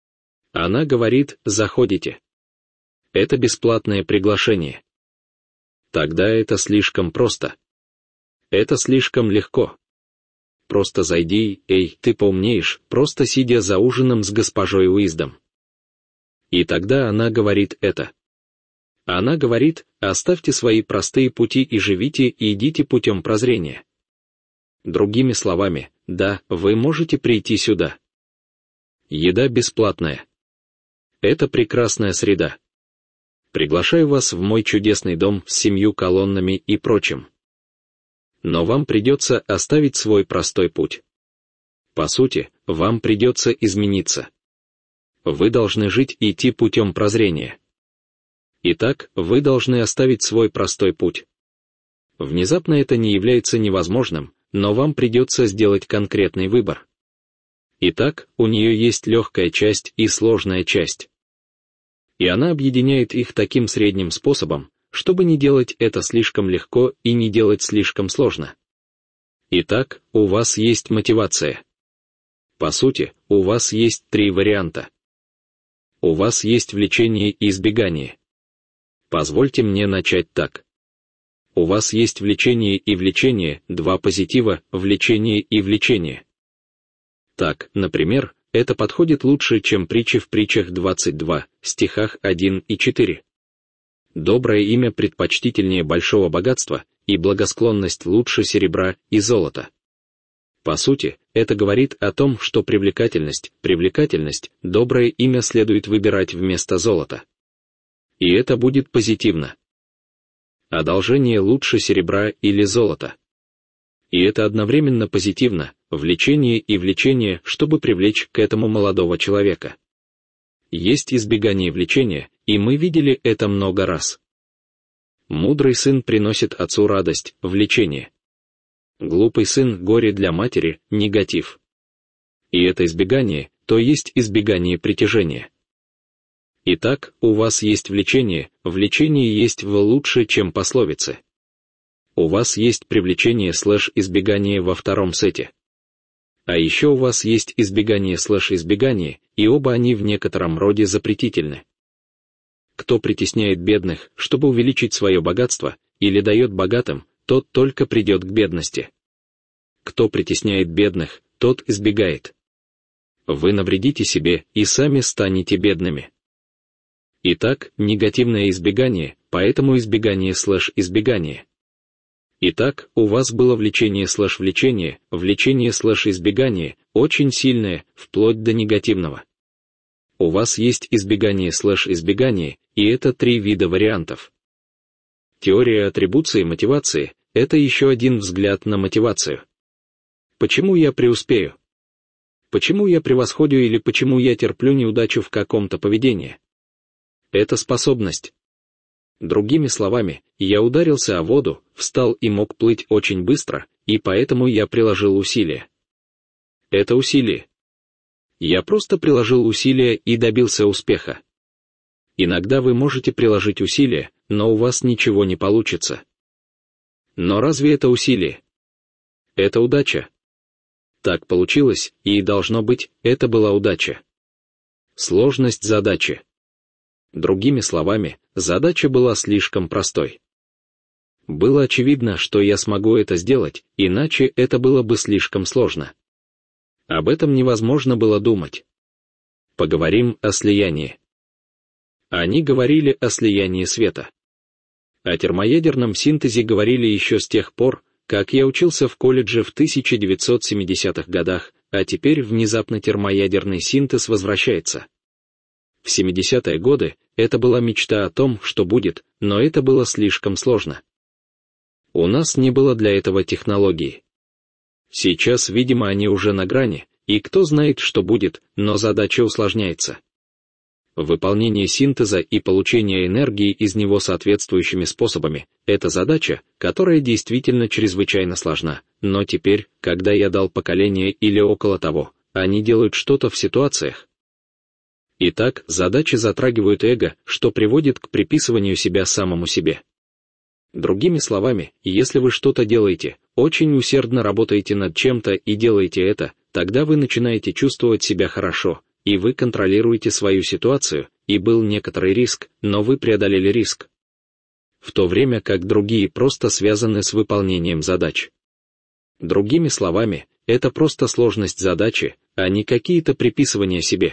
Она говорит, заходите. Это бесплатное приглашение. Тогда это слишком просто. Это слишком легко. Просто зайди, эй, ты поумнеешь, просто сидя за ужином с госпожой Уиздом. И тогда она говорит это. Она говорит: оставьте свои простые пути и живите, и идите путем прозрения. Другими словами, да, вы можете прийти сюда. Еда бесплатная. Это прекрасная среда. Приглашаю вас в мой чудесный дом с семью колоннами и прочим. Но вам придется оставить свой простой путь. По сути, вам придется измениться. Вы должны жить и идти путем прозрения. Итак, вы должны оставить свой простой путь. Внезапно это не является невозможным, но вам придется сделать конкретный выбор. Итак, у нее есть легкая часть и сложная часть. И она объединяет их таким средним способом, чтобы не делать это слишком легко и не делать слишком сложно. Итак, у вас есть мотивация. По сути, у вас есть три варианта. У вас есть влечение и избегание. Позвольте мне начать так. У вас есть влечение и влечение, два позитива, влечение и влечение. Так, например, это подходит лучше, чем притчи в притчах двадцать два, стихах один и четыре. Доброе имя предпочтительнее большого богатства, и благосклонность лучше серебра и золота. По сути, это говорит о том, что привлекательность, привлекательность, доброе имя следует выбирать вместо золота. И это будет позитивно. Одолжение лучше серебра или золота. И это одновременно позитивно, влечение и влечение, чтобы привлечь к этому молодого человека. Есть избегание влечения, и мы видели это много раз. Мудрый сын приносит отцу радость, влечение. Глупый сын — горе для матери, негатив. И это избегание, то есть избегание притяжения. Итак, у вас есть влечение, влечение есть в лучше, чем пословицы. У вас есть привлечение слэш избегание во втором сете. А еще у вас есть избегание слэш избегание, и оба они в некотором роде запретительны. Кто притесняет бедных, чтобы увеличить свое богатство, или дает богатым, тот только придет к бедности. Кто притесняет бедных, тот избегает. Вы навредите себе и сами станете бедными. Итак, негативное избегание, поэтому избегание слэш избегание. Итак, у вас было влечение слэш влечение, влечение слэш избегание, очень сильное, вплоть до негативного. У вас есть избегание слэш избегание, и это три вида вариантов. Теория атрибуции мотивации — это еще один взгляд на мотивацию. Почему я преуспею? Почему я превосходю или почему я терплю неудачу в каком-то поведении? Это способность. Другими словами, я ударился о воду, встал и мог плыть очень быстро, и поэтому я приложил усилия. Это усилие. Я просто приложил усилия и добился успеха. Иногда вы можете приложить усилия, но у вас ничего не получится. Но разве это усилие? Это удача. Так получилось, и должно быть, это была удача. Сложность задачи. Другими словами, задача была слишком простой. Было очевидно, что я смогу это сделать, иначе это было бы слишком сложно. Об этом невозможно было думать. Поговорим о слиянии. Они говорили о слиянии света. О термоядерном синтезе говорили еще с тех пор, как я учился в колледже в тысяча девятьсот семидесятых годах, а теперь внезапно термоядерный синтез возвращается. В семидесятые годы это была мечта о том, что будет, но это было слишком сложно. У нас не было для этого технологии. Сейчас, видимо, они уже на грани, и кто знает, что будет, но задача усложняется. Выполнение синтеза и получение энергии из него соответствующими способами — это задача, которая действительно чрезвычайно сложна, но теперь, когда я дал поколение или около того, они делают что-то в ситуациях. Итак, задачи затрагивают эго, что приводит к приписыванию себя самому себе. Другими словами, если вы что-то делаете, очень усердно работаете над чем-то и делаете это, тогда вы начинаете чувствовать себя хорошо, и вы контролируете свою ситуацию, и был некоторый риск, но вы преодолели риск. В то время как другие просто связаны с выполнением задач. Другими словами, это просто сложность задачи, а не какие-то приписывания себе.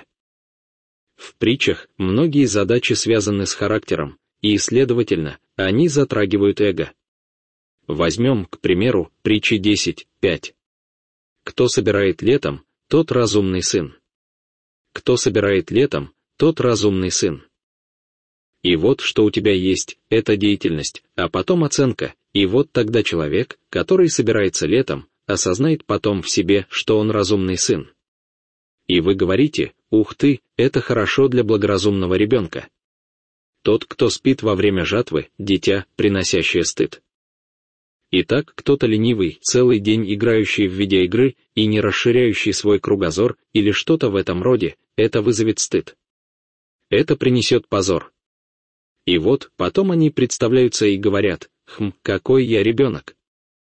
В притчах многие задачи связаны с характером, и, следовательно, они затрагивают эго. Возьмем, к примеру, притчи десять пять. Кто собирает летом, тот разумный сын. Кто собирает летом, тот разумный сын. И вот что у тебя есть, это деятельность, а потом оценка, и вот тогда человек, который собирается летом, осознает потом в себе, что он разумный сын. И вы говорите: ух ты, это хорошо для благоразумного ребенка. Тот, кто спит во время жатвы, дитя, приносящее стыд. Итак, кто-то ленивый, целый день играющий в видеоигры и не расширяющий свой кругозор или что-то в этом роде, это вызовет стыд. Это принесет позор. И вот, потом они представляются и говорят: «Хм, какой я ребенок.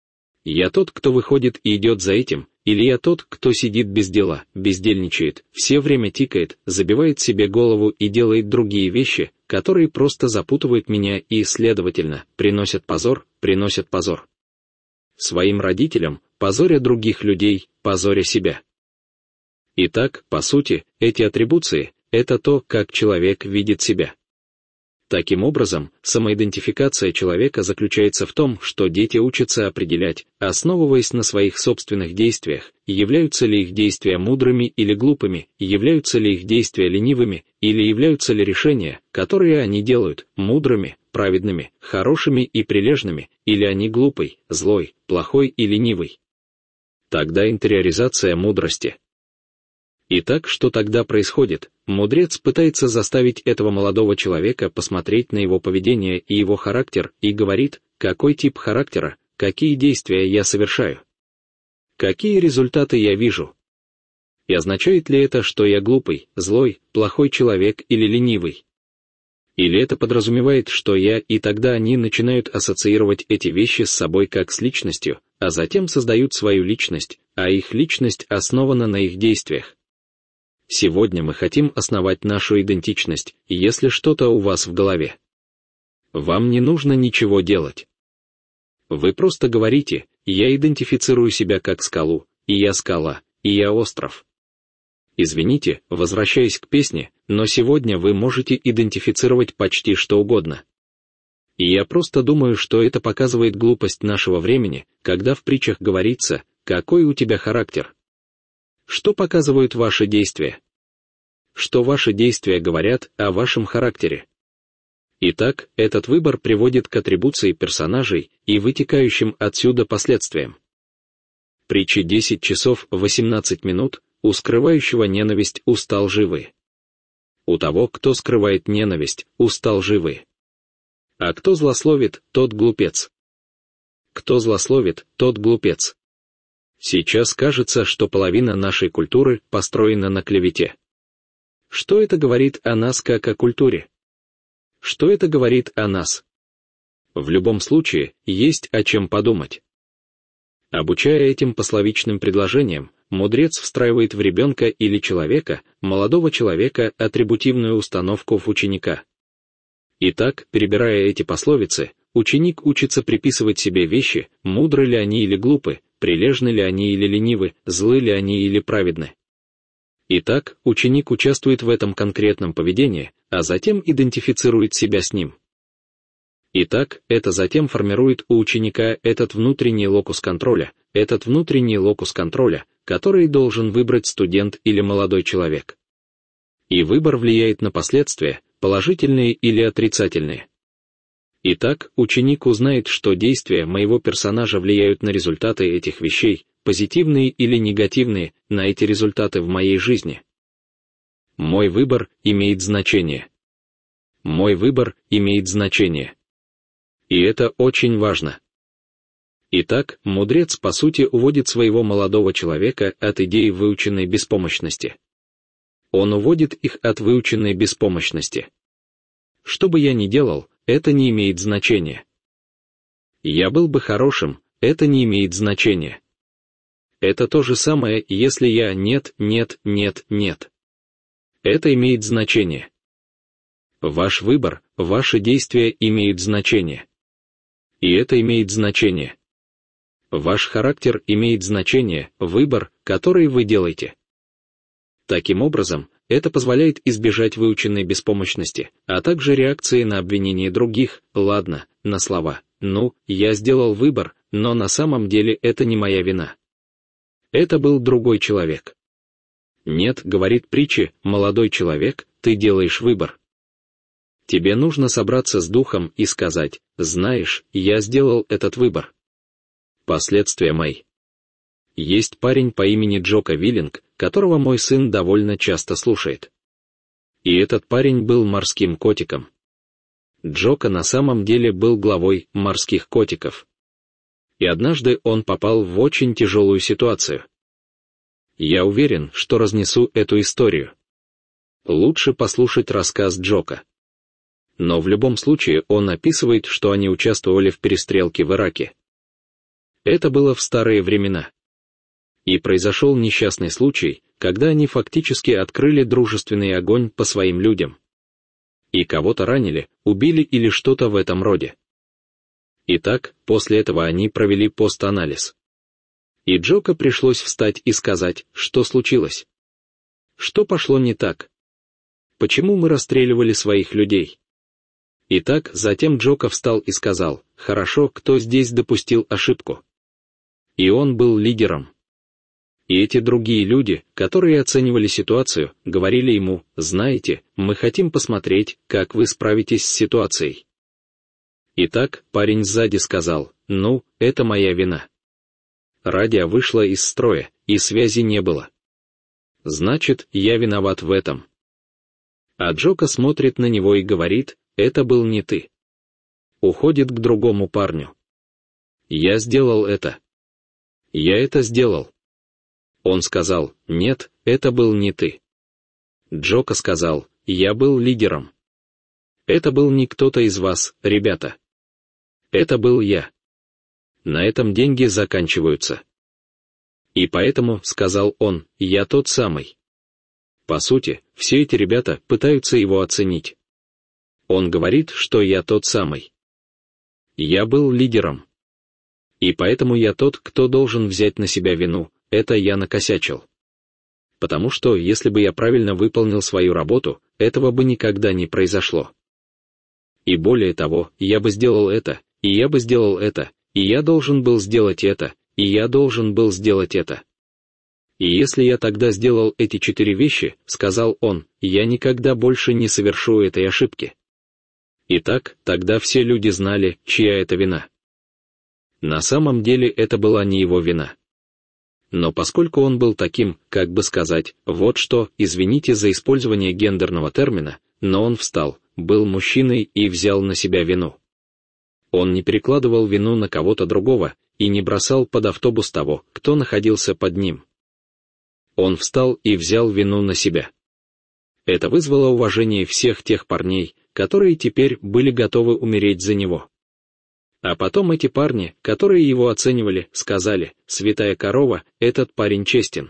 Я тот, кто выходит и идет за этим, или я тот, кто сидит без дела, бездельничает, все время тикает, забивает себе голову и делает другие вещи, которые просто запутывают меня и, следовательно, приносят позор, приносят позор. Своим родителям, позоря других людей, позоря себя». Итак, по сути, эти атрибуции — это то, как человек видит себя. Таким образом, самоидентификация человека заключается в том, что дети учатся определять, основываясь на своих собственных действиях, являются ли их действия мудрыми или глупыми, являются ли их действия ленивыми, или являются ли решения, которые они делают, мудрыми, праведными, хорошими и прилежными, или они глупый, злой, плохой и ленивый. Тогда интериоризация мудрости. Итак, что тогда происходит? Мудрец пытается заставить этого молодого человека посмотреть на его поведение и его характер и говорит: какой тип характера, какие действия я совершаю, какие результаты я вижу. И означает ли это, что я глупый, злой, плохой человек или ленивый? Или это подразумевает, что я, и тогда они начинают ассоциировать эти вещи с собой как с личностью, а затем создают свою личность, а их личность основана на их действиях. Сегодня мы хотим основать нашу идентичность, если что-то у вас в голове. Вам не нужно ничего делать. Вы просто говорите: я идентифицирую себя как скалу, и я скала, и я остров. Извините, возвращаясь к песне, но сегодня вы можете идентифицировать почти что угодно. И я просто думаю, что это показывает глупость нашего времени, когда в притчах говорится: какой у тебя характер. Что показывают ваши действия? Что ваши действия говорят о вашем характере? Итак, этот выбор приводит к атрибуции персонажей и вытекающим отсюда последствиям. Притчи десять часов восемнадцать минут, у скрывающего ненависть уста лживые. У того, кто скрывает ненависть, уста лживые. А кто злословит, тот глупец. Кто злословит, тот глупец. Сейчас кажется, что половина нашей культуры построена на клевете. Что это говорит о нас как о культуре? Что это говорит о нас? В любом случае, есть о чем подумать. Обучая этим пословичным предложениям, мудрец встраивает в ребенка или человека, молодого человека, атрибутивную установку в ученика. Итак, перебирая эти пословицы, ученик учится приписывать себе вещи, мудры ли они или глупы, прилежны ли они или ленивы, злы ли они или праведны. Итак, ученик участвует в этом конкретном поведении, а затем идентифицирует себя с ним. Итак, это затем формирует у ученика этот внутренний локус контроля, этот внутренний локус контроля, который должен выбрать студент или молодой человек. И выбор влияет на последствия, положительные или отрицательные. Итак, ученик узнает, что действия моего персонажа влияют на результаты этих вещей, позитивные или негативные, на эти результаты в моей жизни. Мой выбор имеет значение. Мой выбор имеет значение. И это очень важно. Итак, мудрец по сути уводит своего молодого человека от идеи выученной беспомощности. Он уводит их от выученной беспомощности. Что бы я ни делал, это не имеет значения. Я был бы хорошим, это не имеет значения. Это то же самое, если я нет, нет, нет, нет. Это имеет значение. Ваш выбор, ваши действия имеют значение. И это имеет значение. Ваш характер имеет значение, выбор, который вы делаете. Таким образом, это позволяет избежать выученной беспомощности, а также реакции на обвинения других, ладно, на слова «ну, я сделал выбор, но на самом деле это не моя вина. Это был другой человек». Нет, говорит притча, молодой человек, ты делаешь выбор. Тебе нужно собраться с духом и сказать, знаешь, я сделал этот выбор. Последствия мои. Есть парень по имени Джока Виллинг, которого мой сын довольно часто слушает. И этот парень был морским котиком. Джока на самом деле был главой морских котиков. И однажды он попал в очень тяжелую ситуацию. Я уверен, что разнесу эту историю. Лучше послушать рассказ Джока. Но в любом случае он описывает, что они участвовали в перестрелке в Ираке. Это было в старые времена. И произошел несчастный случай, когда они фактически открыли дружественный огонь по своим людям. И кого-то ранили, убили или что-то в этом роде. Итак, после этого они провели пост-анализ. И Джока пришлось встать и сказать, что случилось. Что пошло не так? Почему мы расстреливали своих людей? Итак, затем Джока встал и сказал, хорошо, кто здесь допустил ошибку? И он был лидером. И эти другие люди, которые оценивали ситуацию, говорили ему, знаете, мы хотим посмотреть, как вы справитесь с ситуацией. Итак, парень сзади сказал, ну, это моя вина. Радио вышло из строя, и связи не было. Значит, я виноват в этом. А Джока смотрит на него и говорит, это был не ты. Уходит к другому парню. Я сделал это. Я это сделал. Он сказал, нет, это был не ты. Джока сказал, я был лидером. Это был не кто-то из вас, ребята. Это был я. На этом деньги заканчиваются. И поэтому, сказал он, я тот самый. По сути, все эти ребята пытаются его оценить. Он говорит, что я тот самый. Я был лидером. И поэтому я тот, кто должен взять на себя вину, это я накосячил. Потому что, если бы я правильно выполнил свою работу, этого бы никогда не произошло. И более того, я бы сделал это, и я бы сделал это, и я должен был сделать это, и я должен был сделать это. И если я тогда сделал эти четыре вещи, сказал он, я никогда больше не совершу этой ошибки. Итак, тогда все люди знали, чья это вина. На самом деле это была не его вина. Но поскольку он был таким, как бы сказать, вот что, извините за использование гендерного термина, но он встал, был мужчиной и взял на себя вину. Он не перекладывал вину на кого-то другого и не бросал под автобус того, кто находился под ним. Он встал и взял вину на себя. Это вызвало уважение всех тех парней, которые теперь были готовы умереть за него. А потом эти парни, которые его оценивали, сказали, «Святая корова, этот парень честен».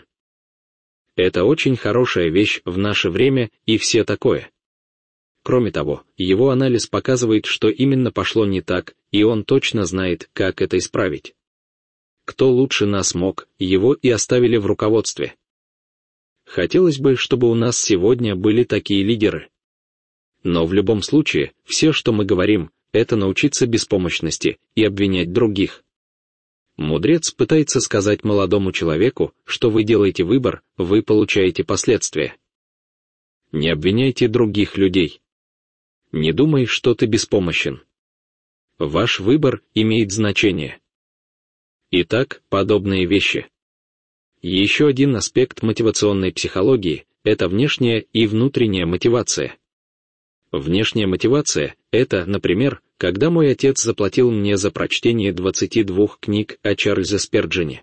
Это очень хорошая вещь в наше время и все такое. Кроме того, его анализ показывает, что именно пошло не так, и он точно знает, как это исправить. Кто лучше нас мог, его и оставили в руководстве. Хотелось бы, чтобы у нас сегодня были такие лидеры. Но в любом случае, все, что мы говорим, это научиться беспомощности и обвинять других. Мудрец пытается сказать молодому человеку, что вы делаете выбор, вы получаете последствия. Не обвиняйте других людей. Не думай, что ты беспомощен. Ваш выбор имеет значение. Итак, подобные вещи. Еще один аспект мотивационной психологии – это внешняя и внутренняя мотивация. Внешняя мотивация – это, например, когда мой отец заплатил мне за прочтение двадцати двух книг о Чарльзе Сперджине.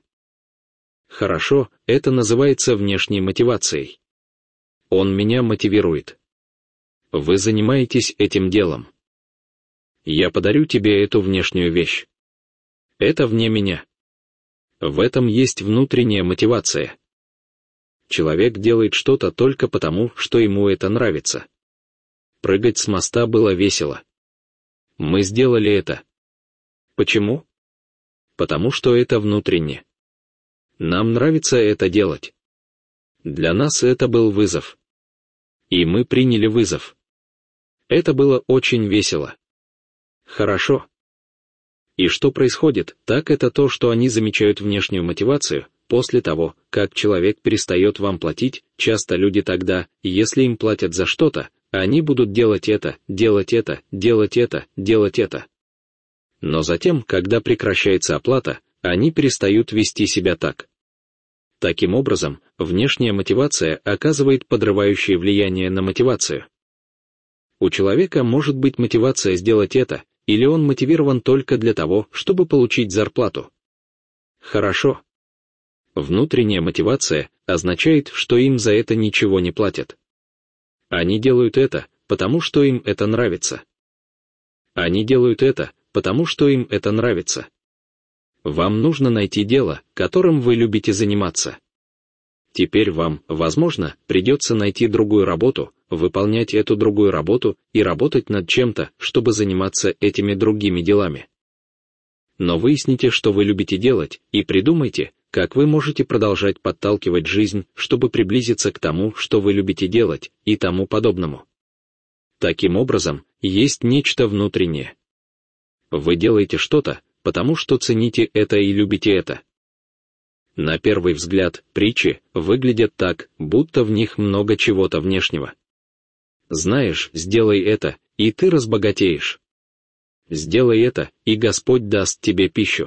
Хорошо, это называется внешней мотивацией. Он меня мотивирует. Вы занимаетесь этим делом. Я подарю тебе эту внешнюю вещь. Это вне меня. В этом есть внутренняя мотивация. Человек делает что-то только потому, что ему это нравится. Прыгать с моста было весело. Мы сделали это. Почему? потому что это внутренне. Нам нравится это делать. Для нас это был вызов. И мы приняли вызов. Это было очень весело. Хорошо. И что происходит, так это то, что они замечают внешнюю мотивацию. После того, как человек перестает вам платить, часто люди тогда, если им платят за что-то, они будут делать это, делать это, делать это, делать это. Но затем, когда прекращается оплата, они перестают вести себя так. Таким образом, внешняя мотивация оказывает подрывающее влияние на мотивацию. У человека может быть мотивация сделать это, или он мотивирован только для того, чтобы получить зарплату. Хорошо. Внутренняя мотивация означает, что им за это ничего не платят. Они делают это, потому что им это нравится. Они делают это, потому что им это нравится. Вам нужно найти дело, которым вы любите заниматься. Теперь вам, возможно, придется найти другую работу, выполнять эту другую работу и работать над чем-то, чтобы заниматься этими другими делами. Но выясните, что вы любите делать, и придумайте, как вы можете продолжать подталкивать жизнь, чтобы приблизиться к тому, что вы любите делать, и тому подобному. Таким образом, есть нечто внутреннее. Вы делаете что-то, потому что цените это и любите это. На первый взгляд, притчи выглядят так, будто в них много чего-то внешнего. Знаешь, сделай это, и ты разбогатеешь. Сделай это, и Господь даст тебе пищу.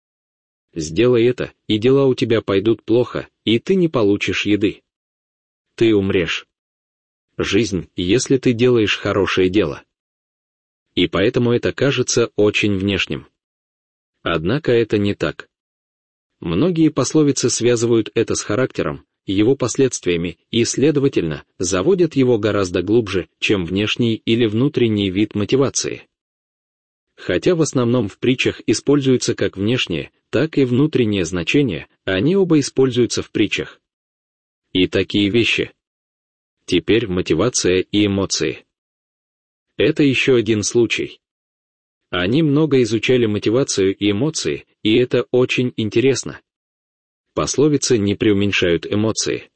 Сделай это, и дела у тебя пойдут плохо, и ты не получишь еды. Ты умрешь. Жизнь, если ты делаешь хорошее дело. И поэтому это кажется очень внешним. Однако это не так. Многие пословицы связывают это с характером, его последствиями и, следовательно, заводят его гораздо глубже, чем внешний или внутренний вид мотивации. Хотя в основном в притчах используются как внешнее, так и внутреннее значение, они оба используются в притчах. И такие вещи. Теперь мотивация и эмоции. Это еще один случай. Они много изучали мотивацию и эмоции, и это очень интересно. Пословицы не преуменьшают эмоции.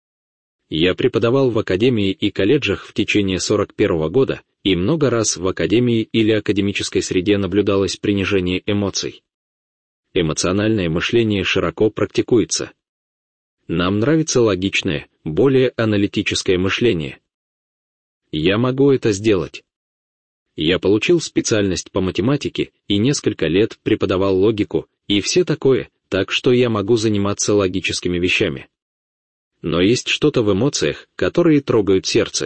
Я преподавал в академии и колледжах в течение сорок первого года, и много раз в академии или академической среде наблюдалось принижение эмоций. Эмоциональное мышление широко практикуется. Нам нравится логичное, более аналитическое мышление. Я могу это сделать. Я получил специальность по математике и несколько лет преподавал логику, и все такое, так что я могу заниматься логическими вещами. Но есть что-то в эмоциях, которые трогают сердце.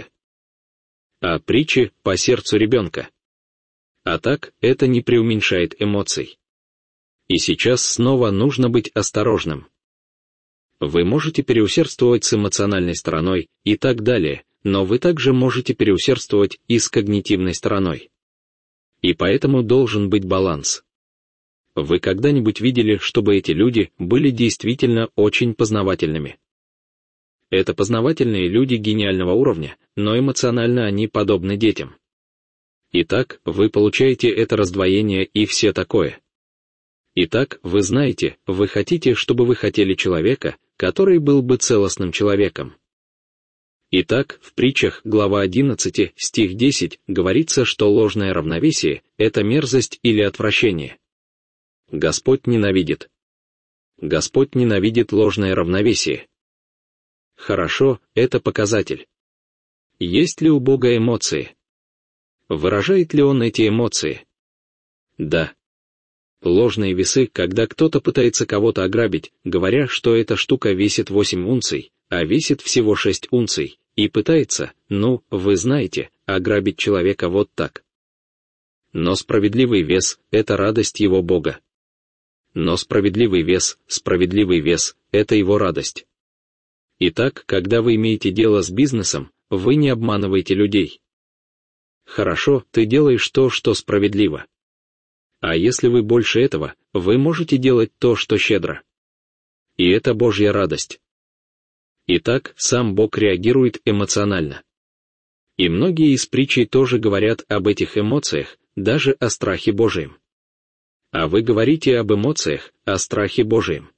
А притчи по сердцу ребенка. А так, это не преуменьшает эмоций. И сейчас снова нужно быть осторожным. Вы можете переусердствовать с эмоциональной стороной и так далее, но вы также можете переусердствовать и с когнитивной стороной. И поэтому должен быть баланс. Вы когда-нибудь видели, чтобы эти люди были действительно очень познавательными? Это познавательные люди гениального уровня, но эмоционально они подобны детям. Итак, вы получаете это раздвоение и все такое. Итак, вы знаете, вы хотите, чтобы вы хотели человека, который был бы целостным человеком. Итак, в притчах, глава одиннадцать, стих десять, говорится, что ложное равновесие – это мерзость или отвращение. Господь ненавидит. Господь ненавидит ложное равновесие. Хорошо, это показатель. Есть ли у Бога эмоции? Выражает ли Он эти эмоции? Да. Ложные весы, когда кто-то пытается кого-то ограбить, говоря, что эта штука весит восемь унций, а весит всего шесть унций, и пытается, ну, вы знаете, ограбить человека вот так. Но справедливый вес – это радость его Бога. Но справедливый вес, справедливый вес – это его радость. Итак, когда вы имеете дело с бизнесом, вы не обманываете людей. Хорошо, ты делаешь то, что справедливо. А если вы больше этого, вы можете делать то, что щедро. И это Божья радость. Итак, сам Бог реагирует эмоционально. И многие из притчей тоже говорят об этих эмоциях, даже о страхе Божьем. А вы говорите об эмоциях, о страхе Божьем.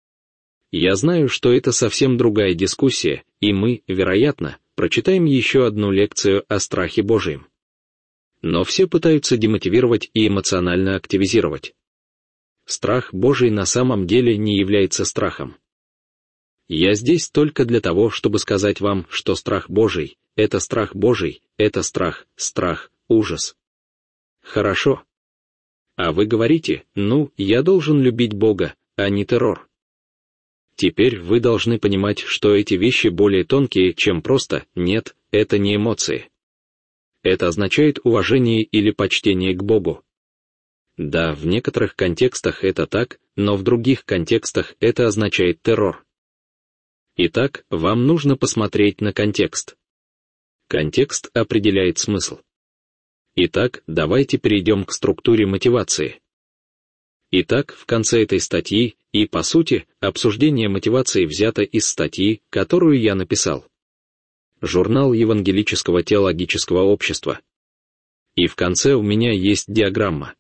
Я знаю, что это совсем другая дискуссия, и мы, вероятно, прочитаем еще одну лекцию о страхе Божьем. Но все пытаются демотивировать и эмоционально активизировать. Страх Божий на самом деле не является страхом. Я здесь только для того, чтобы сказать вам, что страх Божий — это страх Божий, это страх, страх, ужас. Хорошо. А вы говорите, ну, я должен любить Бога, а не террор. Теперь вы должны понимать, что эти вещи более тонкие, чем просто «нет, это не эмоции». Это означает уважение или почтение к Богу. Да, в некоторых контекстах это так, но в других контекстах это означает террор. Итак, вам нужно посмотреть на контекст. Контекст определяет смысл. Итак, давайте перейдем к структуре мотивации. Итак, в конце этой статьи, и, по сути, обсуждение мотивации взято из статьи, которую я написал. Журнал Евангелического теологического общества. И в конце у меня есть диаграмма.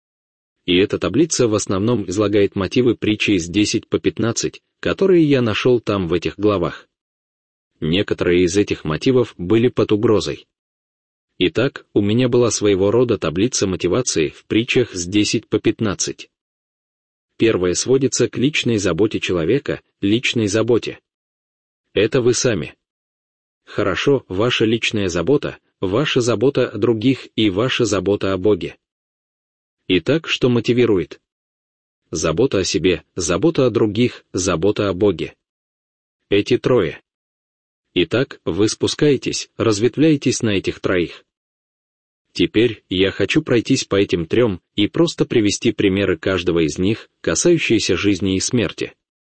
И эта таблица в основном излагает мотивы притчи с десять по пятнадцать, которые я нашел там в этих главах. Некоторые из этих мотивов были под угрозой. Итак, у меня была своего рода таблица мотивации в притчах с десять по пятнадцать. Первое сводится к личной заботе человека, личной заботе. Это вы сами. Хорошо, ваша личная забота, ваша забота о других и ваша забота о Боге. Итак, что мотивирует? Забота о себе, забота о других, забота о Боге. Эти трое. Итак, вы спускаетесь, разветвляетесь на этих троих. Теперь я хочу пройтись по этим трем и просто привести примеры каждого из них, касающиеся жизни и смерти.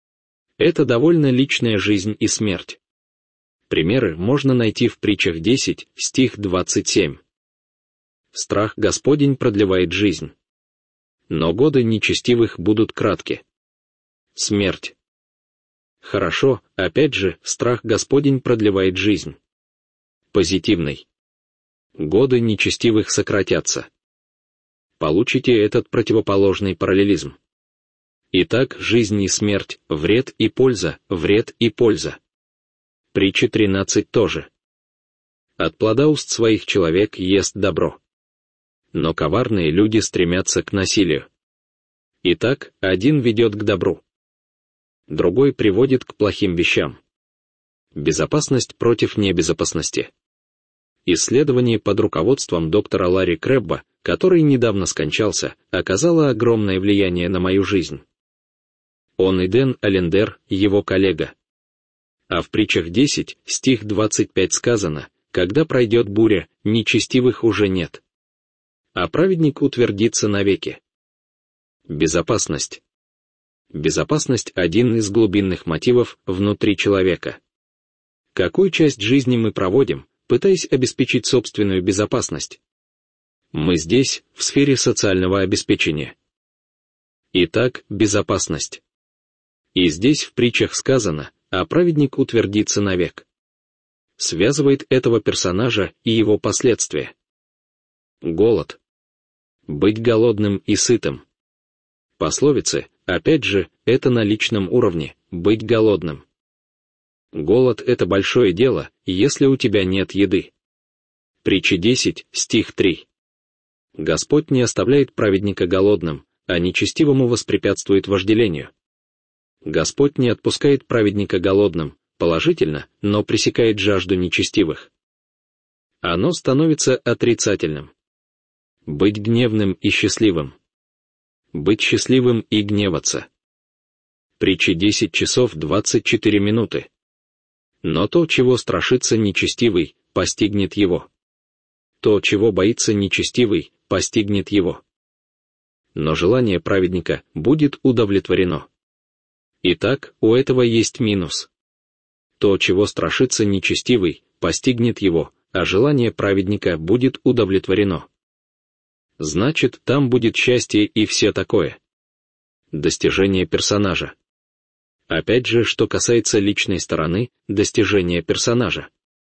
Это довольно личная жизнь и смерть. Примеры можно найти в притчах десять, стих двадцать семь. Страх Господень продлевает жизнь. Но годы нечестивых будут кратки. Смерть. Хорошо, опять же, страх Господень продлевает жизнь. Позитивный. Годы нечестивых сократятся. Получите этот противоположный параллелизм. Итак, жизнь и смерть, вред и польза, вред и польза. Притча тринадцать тоже. От плода уст своих человек ест добро. Но коварные люди стремятся к насилию. Итак, один ведет к добру. Другой приводит к плохим вещам. Безопасность против небезопасности. Исследование под руководством доктора Ларри Крэбба, который недавно скончался, оказало огромное влияние на мою жизнь. Он и Дэн Аллендер, его коллега. А в притчах десять, стих двадцать пять сказано, когда пройдет буря, нечестивых уже нет. А праведник утвердится навеки. Безопасность. Безопасность – один из глубинных мотивов внутри человека. Какую часть жизни мы проводим, пытаясь обеспечить собственную безопасность? Мы здесь, в сфере социального обеспечения. Итак, безопасность. И здесь в притчах сказано, а праведник утвердится навек. Связывает этого персонажа и его последствия. Голод. Быть голодным и сытым. Пословицы, опять же, это на личном уровне, быть голодным. Голод — это большое дело, если у тебя нет еды. Притча десять, стих три. Господь не оставляет праведника голодным, а нечестивому воспрепятствует вожделению. Господь не отпускает праведника голодным, положительно, но пресекает жажду нечестивых. Оно становится отрицательным. Быть гневным и счастливым. Быть счастливым и гневаться. Притча десять часов двадцать четыре минуты. Но то, чего страшится нечестивый, постигнет его. То, чего боится нечестивый, постигнет его. Но желание праведника будет удовлетворено. Итак, у этого есть минус. То, чего страшится нечестивый, постигнет его, а желание праведника будет удовлетворено. Значит, там будет счастье и все такое. Достижение персонажа. Опять же, что касается личной стороны, достижения персонажа.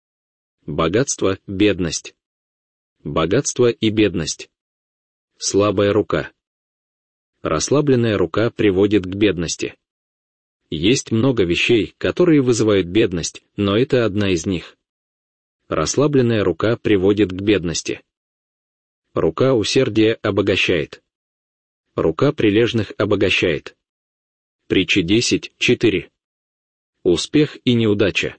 Богатство, бедность. Богатство и бедность. Слабая рука. Расслабленная рука приводит к бедности. Есть много вещей, которые вызывают бедность, но это одна из них. Расслабленная рука приводит к бедности. Рука усердия обогащает. Рука прилежных обогащает. Притча десять, четыре. Успех и неудача.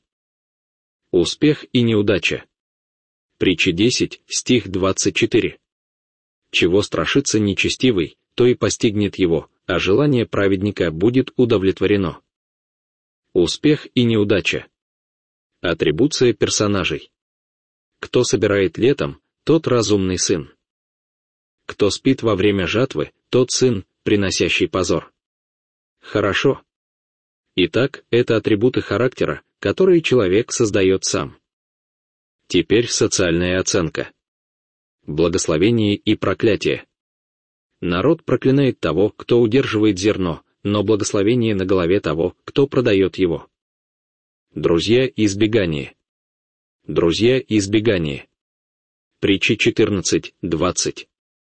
Успех и неудача. Притча десять, стих двадцать четыре. Чего страшится нечестивый, то и постигнет его, а желание праведника будет удовлетворено. Успех и неудача. Атрибуция персонажей. Кто собирает летом, тот разумный сын. Кто спит во время жатвы, тот сын, приносящий позор. Хорошо. Итак, это атрибуты характера, которые человек создает сам. Теперь социальная оценка. Благословение и проклятие. Народ проклинает того, кто удерживает зерно, но благословение на голове того, кто продает его. Друзья — избегание. Друзья — избегание. Притчи четырнадцать, двадцать.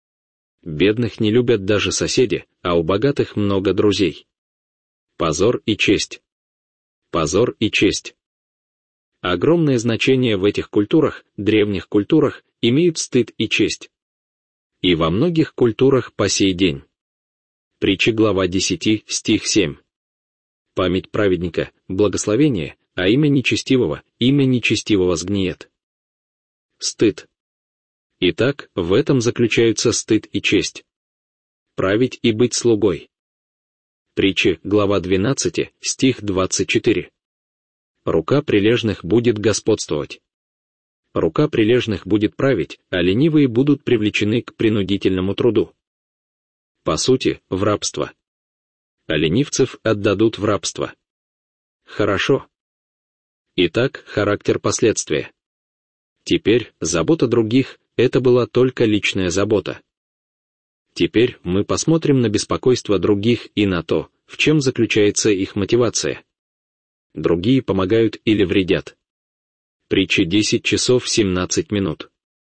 Бедных не любят даже соседи, а у богатых много друзей. Позор и честь. Позор и честь. Огромное значение в этих культурах, древних культурах, имеют стыд и честь. И во многих культурах по сей день. Притчи глава десять, стих семь. Память праведника, благословение, а имя нечестивого, имя нечестивого сгниет. Стыд. Итак, в этом заключаются стыд и честь. Править и быть слугой. Притчи, глава двенадцать, стих двадцать четыре. Рука прилежных будет господствовать. Рука прилежных будет править, а ленивые будут привлечены к принудительному труду. По сути, в рабство. А ленивцев отдадут в рабство. Хорошо. Итак, характер последствия. Теперь, забота других — это была только личная забота. Теперь мы посмотрим на беспокойство других и на то, в чем заключается их мотивация. Другие помогают или вредят. Притча десять часов семнадцать минут.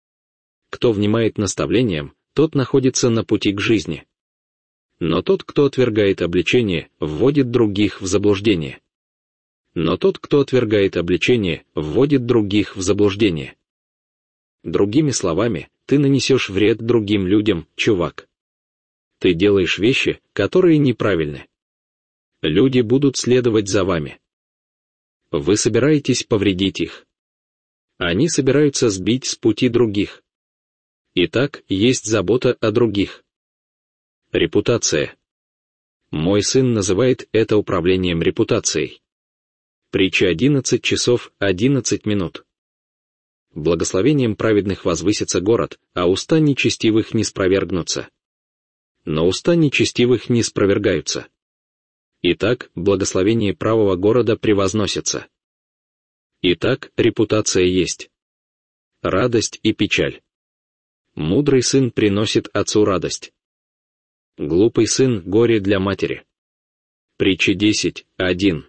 Кто внимает наставлениям, тот находится на пути к жизни. Но тот, кто отвергает обличение, вводит других в заблуждение. Но тот, кто отвергает обличение, вводит других в заблуждение. Другими словами, ты нанесешь вред другим людям, чувак. Ты делаешь вещи, которые неправильны. Люди будут следовать за вами. Вы собираетесь повредить их. Они собираются сбить с пути других. Итак, есть забота о других. Репутация. Мой сын называет это управлением репутацией. Притча одиннадцать часов одиннадцать минут. Благословением праведных возвысится город, а уста нечестивых не спровергнутся. Но уста нечестивых не спровергаются. Итак, благословение правого города превозносится. Итак, репутация есть. Радость и печаль. Мудрый сын приносит отцу радость. Глупый сын — горе для матери. Притча десять, один.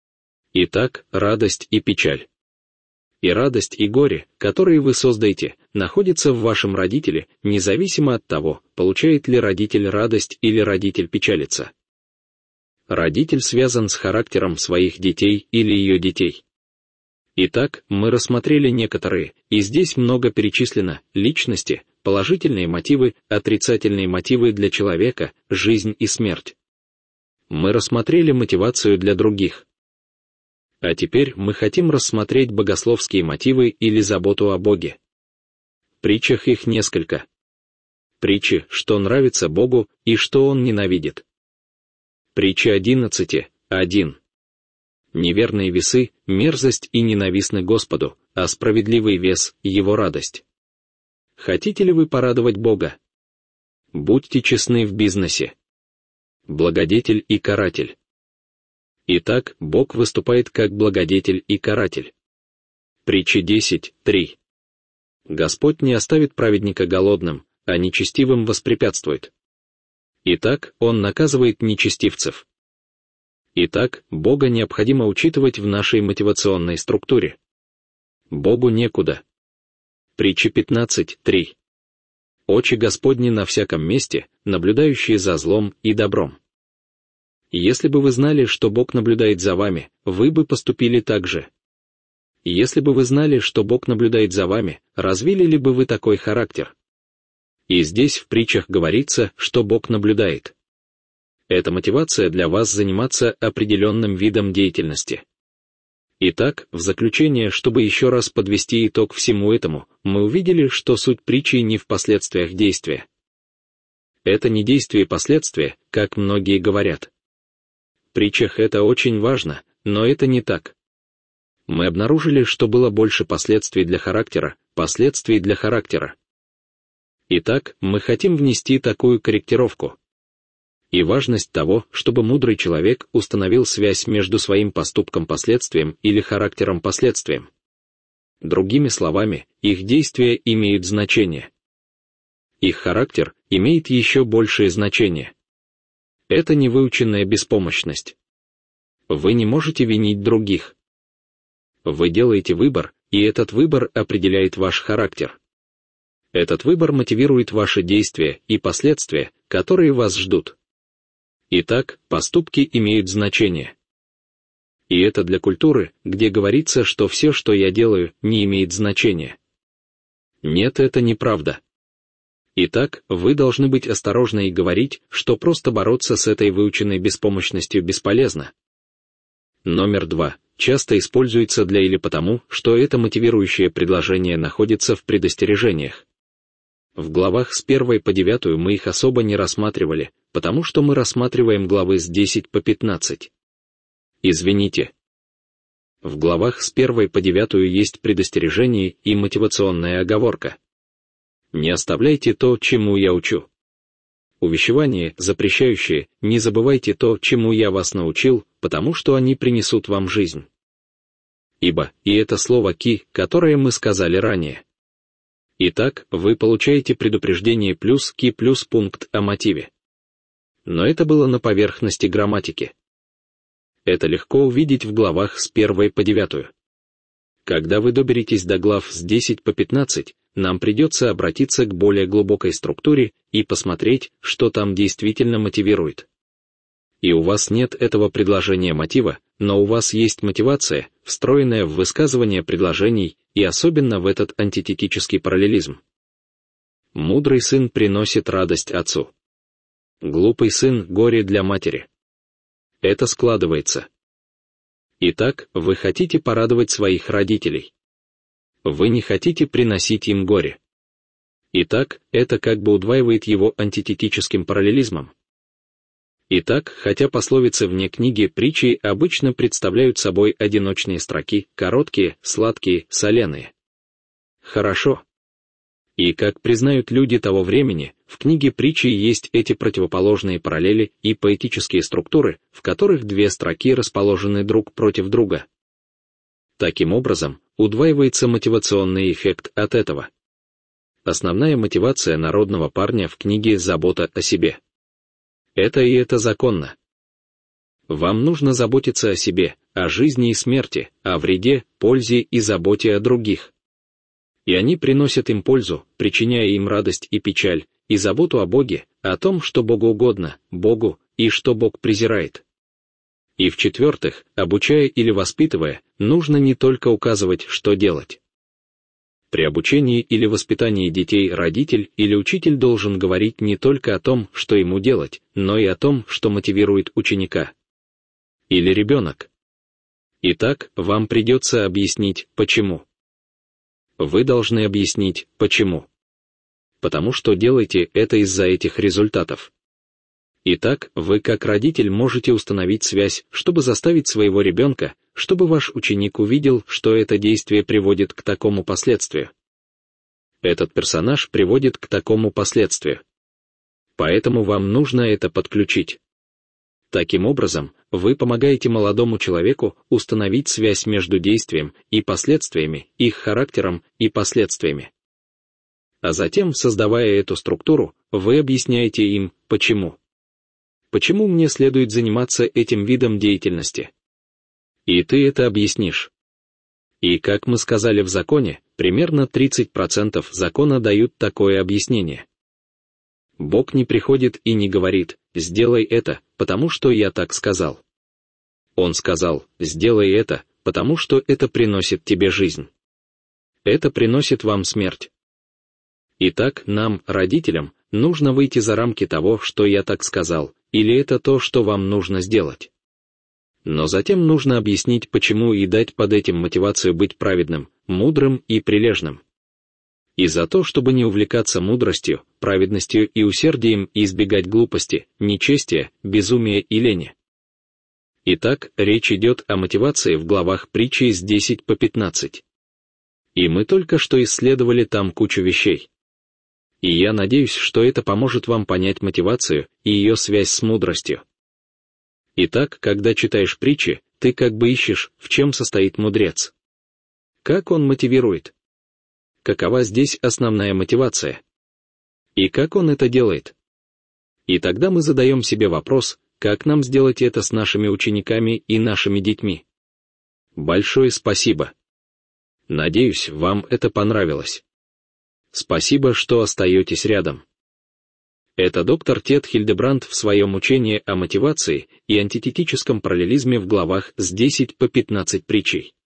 Итак, радость и печаль. И радость, и горе, которые вы создаете, находятся в вашем родителе, независимо от того, получает ли родитель радость или родитель печалится. Родитель связан с характером своих детей или ее детей. Итак, мы рассмотрели некоторые, и здесь много перечислено, личности, положительные мотивы, отрицательные мотивы для человека, жизнь и смерть. Мы рассмотрели мотивацию для других. А теперь мы хотим рассмотреть богословские мотивы или заботу о Боге. В притчах их несколько. Притчи, что нравится Богу и что Он ненавидит. Притча одиннадцать, один. Неверные весы — мерзость и ненавистны Господу, а справедливый вес — Его радость. Хотите ли вы порадовать Бога? Будьте честны в бизнесе. Благодетель и каратель. Итак, Бог выступает как благодетель и каратель. Притча десять, три. Господь не оставит праведника голодным, а нечестивым воспрепятствует. Итак, Он наказывает нечестивцев. Итак, Бога необходимо учитывать в нашей мотивационной структуре. Богу некуда. Притча пятнадцать, три. очи Господни на всяком месте, наблюдающие за злом и добром. Если бы вы знали, что Бог наблюдает за вами, вы бы поступили так же. Если бы вы знали, что Бог наблюдает за вами, развили ли бы вы такой характер? И здесь в притчах говорится, что Бог наблюдает. Это мотивация для вас заниматься определенным видом деятельности. Итак, в заключение, чтобы еще раз подвести итог всему этому, мы увидели, что суть притчи не в последствиях действия. Это не действие и последствия, как многие говорят. В притчах это очень важно, но это не так. Мы обнаружили, что было больше последствий для характера, последствий для характера. Итак, мы хотим внести такую корректировку. И важность того, чтобы мудрый человек установил связь между своим поступком-последствием или характером-последствием. Другими словами, их действия имеют значение. Их характер имеет еще большее значение. Это невыученная беспомощность. Вы не можете винить других. Вы делаете выбор, и этот выбор определяет ваш характер. Этот выбор мотивирует ваши действия и последствия, которые вас ждут. Итак, поступки имеют значение. И это для культуры, где говорится, что все, что я делаю, не имеет значения. Нет, это неправда. Итак, вы должны быть осторожны и говорить, что просто бороться с этой выученной беспомощностью бесполезно. Номер два. Часто используется для или потому, что это мотивирующее предложение находится в предостережениях. В главах с первой по девятую мы их особо не рассматривали, потому что мы рассматриваем главы с десять по пятнадцать. Извините. В главах с первой по девятую есть предостережение и мотивационная оговорка. Не оставляйте то, чему я учу. Увещевание, запрещающее, не забывайте то, чему я вас научил, потому что они принесут вам жизнь. Ибо, и это слово «ки», которое мы сказали ранее. Итак, вы получаете предупреждение плюс «ки» плюс пункт о мотиве. Но это было на поверхности грамматики. Это легко увидеть в главах с первой по девятую. Когда вы доберетесь до глав с десять по пятнадцать, нам придется обратиться к более глубокой структуре и посмотреть, что там действительно мотивирует. И у вас нет этого предложения мотива, но у вас есть мотивация, встроенная в высказывание предложений и особенно в этот антитетический параллелизм. Мудрый сын приносит радость отцу. Глупый сын — горе для матери. Это складывается. Итак, вы хотите порадовать своих родителей. Вы не хотите приносить им горе. Итак, это как бы удваивает его антитетическим параллелизмом. Итак, хотя пословицы вне книги притчи обычно представляют собой одиночные строки, короткие, сладкие, соленые. Хорошо. И как признают люди того времени, в книге притчи есть эти противоположные параллели и поэтические структуры, в которых две строки расположены друг против друга. Таким образом, удваивается мотивационный эффект от этого. Основная мотивация народного парня в книге «Забота о себе». Это и это законно. Вам нужно заботиться о себе, о жизни и смерти, о вреде, пользе и заботе о других. И они приносят им пользу, причиняя им радость и печаль, и заботу о Боге, о том, что Богу угодно, Богу, и что Бог презирает. И в-четвертых, обучая или воспитывая, нужно не только указывать, что делать. При обучении или воспитании детей родитель или учитель должен говорить не только о том, что ему делать, но и о том, что мотивирует ученика. Или ребенок. Итак, вам придется объяснить, почему. Вы должны объяснить, почему. Потому что делаете это из-за этих результатов. Итак, вы как родитель можете установить связь, чтобы заставить своего ребенка, чтобы ваш ученик увидел, что это действие приводит к такому последствию. Этот персонаж приводит к такому последствию. Поэтому вам нужно это подключить. Таким образом, вы помогаете молодому человеку установить связь между действием и последствиями, их характером и последствиями. А затем, создавая эту структуру, вы объясняете им, почему. Почему мне следует заниматься этим видом деятельности? И ты это объяснишь. И, как мы сказали в законе, примерно тридцать процентов закона дают такое объяснение. Бог не приходит и не говорит: «Сделай это, потому что я так сказал». Он сказал: «Сделай это, потому что это приносит тебе жизнь. Это приносит вам смерть». Итак, нам, родителям, нужно выйти за рамки того, что я так сказал, или это то, что вам нужно сделать. Но затем нужно объяснить, почему, и дать под этим мотивацию быть праведным, мудрым и прилежным. И за то, чтобы не увлекаться мудростью, праведностью и усердием и избегать глупости, нечестия, безумия и лени. Итак, речь идет о мотивации в главах притчи с десять по пятнадцать. И мы только что исследовали там кучу вещей. И я надеюсь, что это поможет вам понять мотивацию и ее связь с мудростью. Итак, когда читаешь притчи, ты как бы ищешь, в чем состоит мудрец. Как он мотивирует? Какова здесь основная мотивация? И как он это делает? И тогда мы задаем себе вопрос, как нам сделать это с нашими учениками и нашими детьми. Большое спасибо. Надеюсь, вам это понравилось. Спасибо, что остаетесь рядом. Это доктор Тед Хильдебранд в своем учении о мотивации и антитетическом параллелизме в главах с десять по пятнадцать притчей.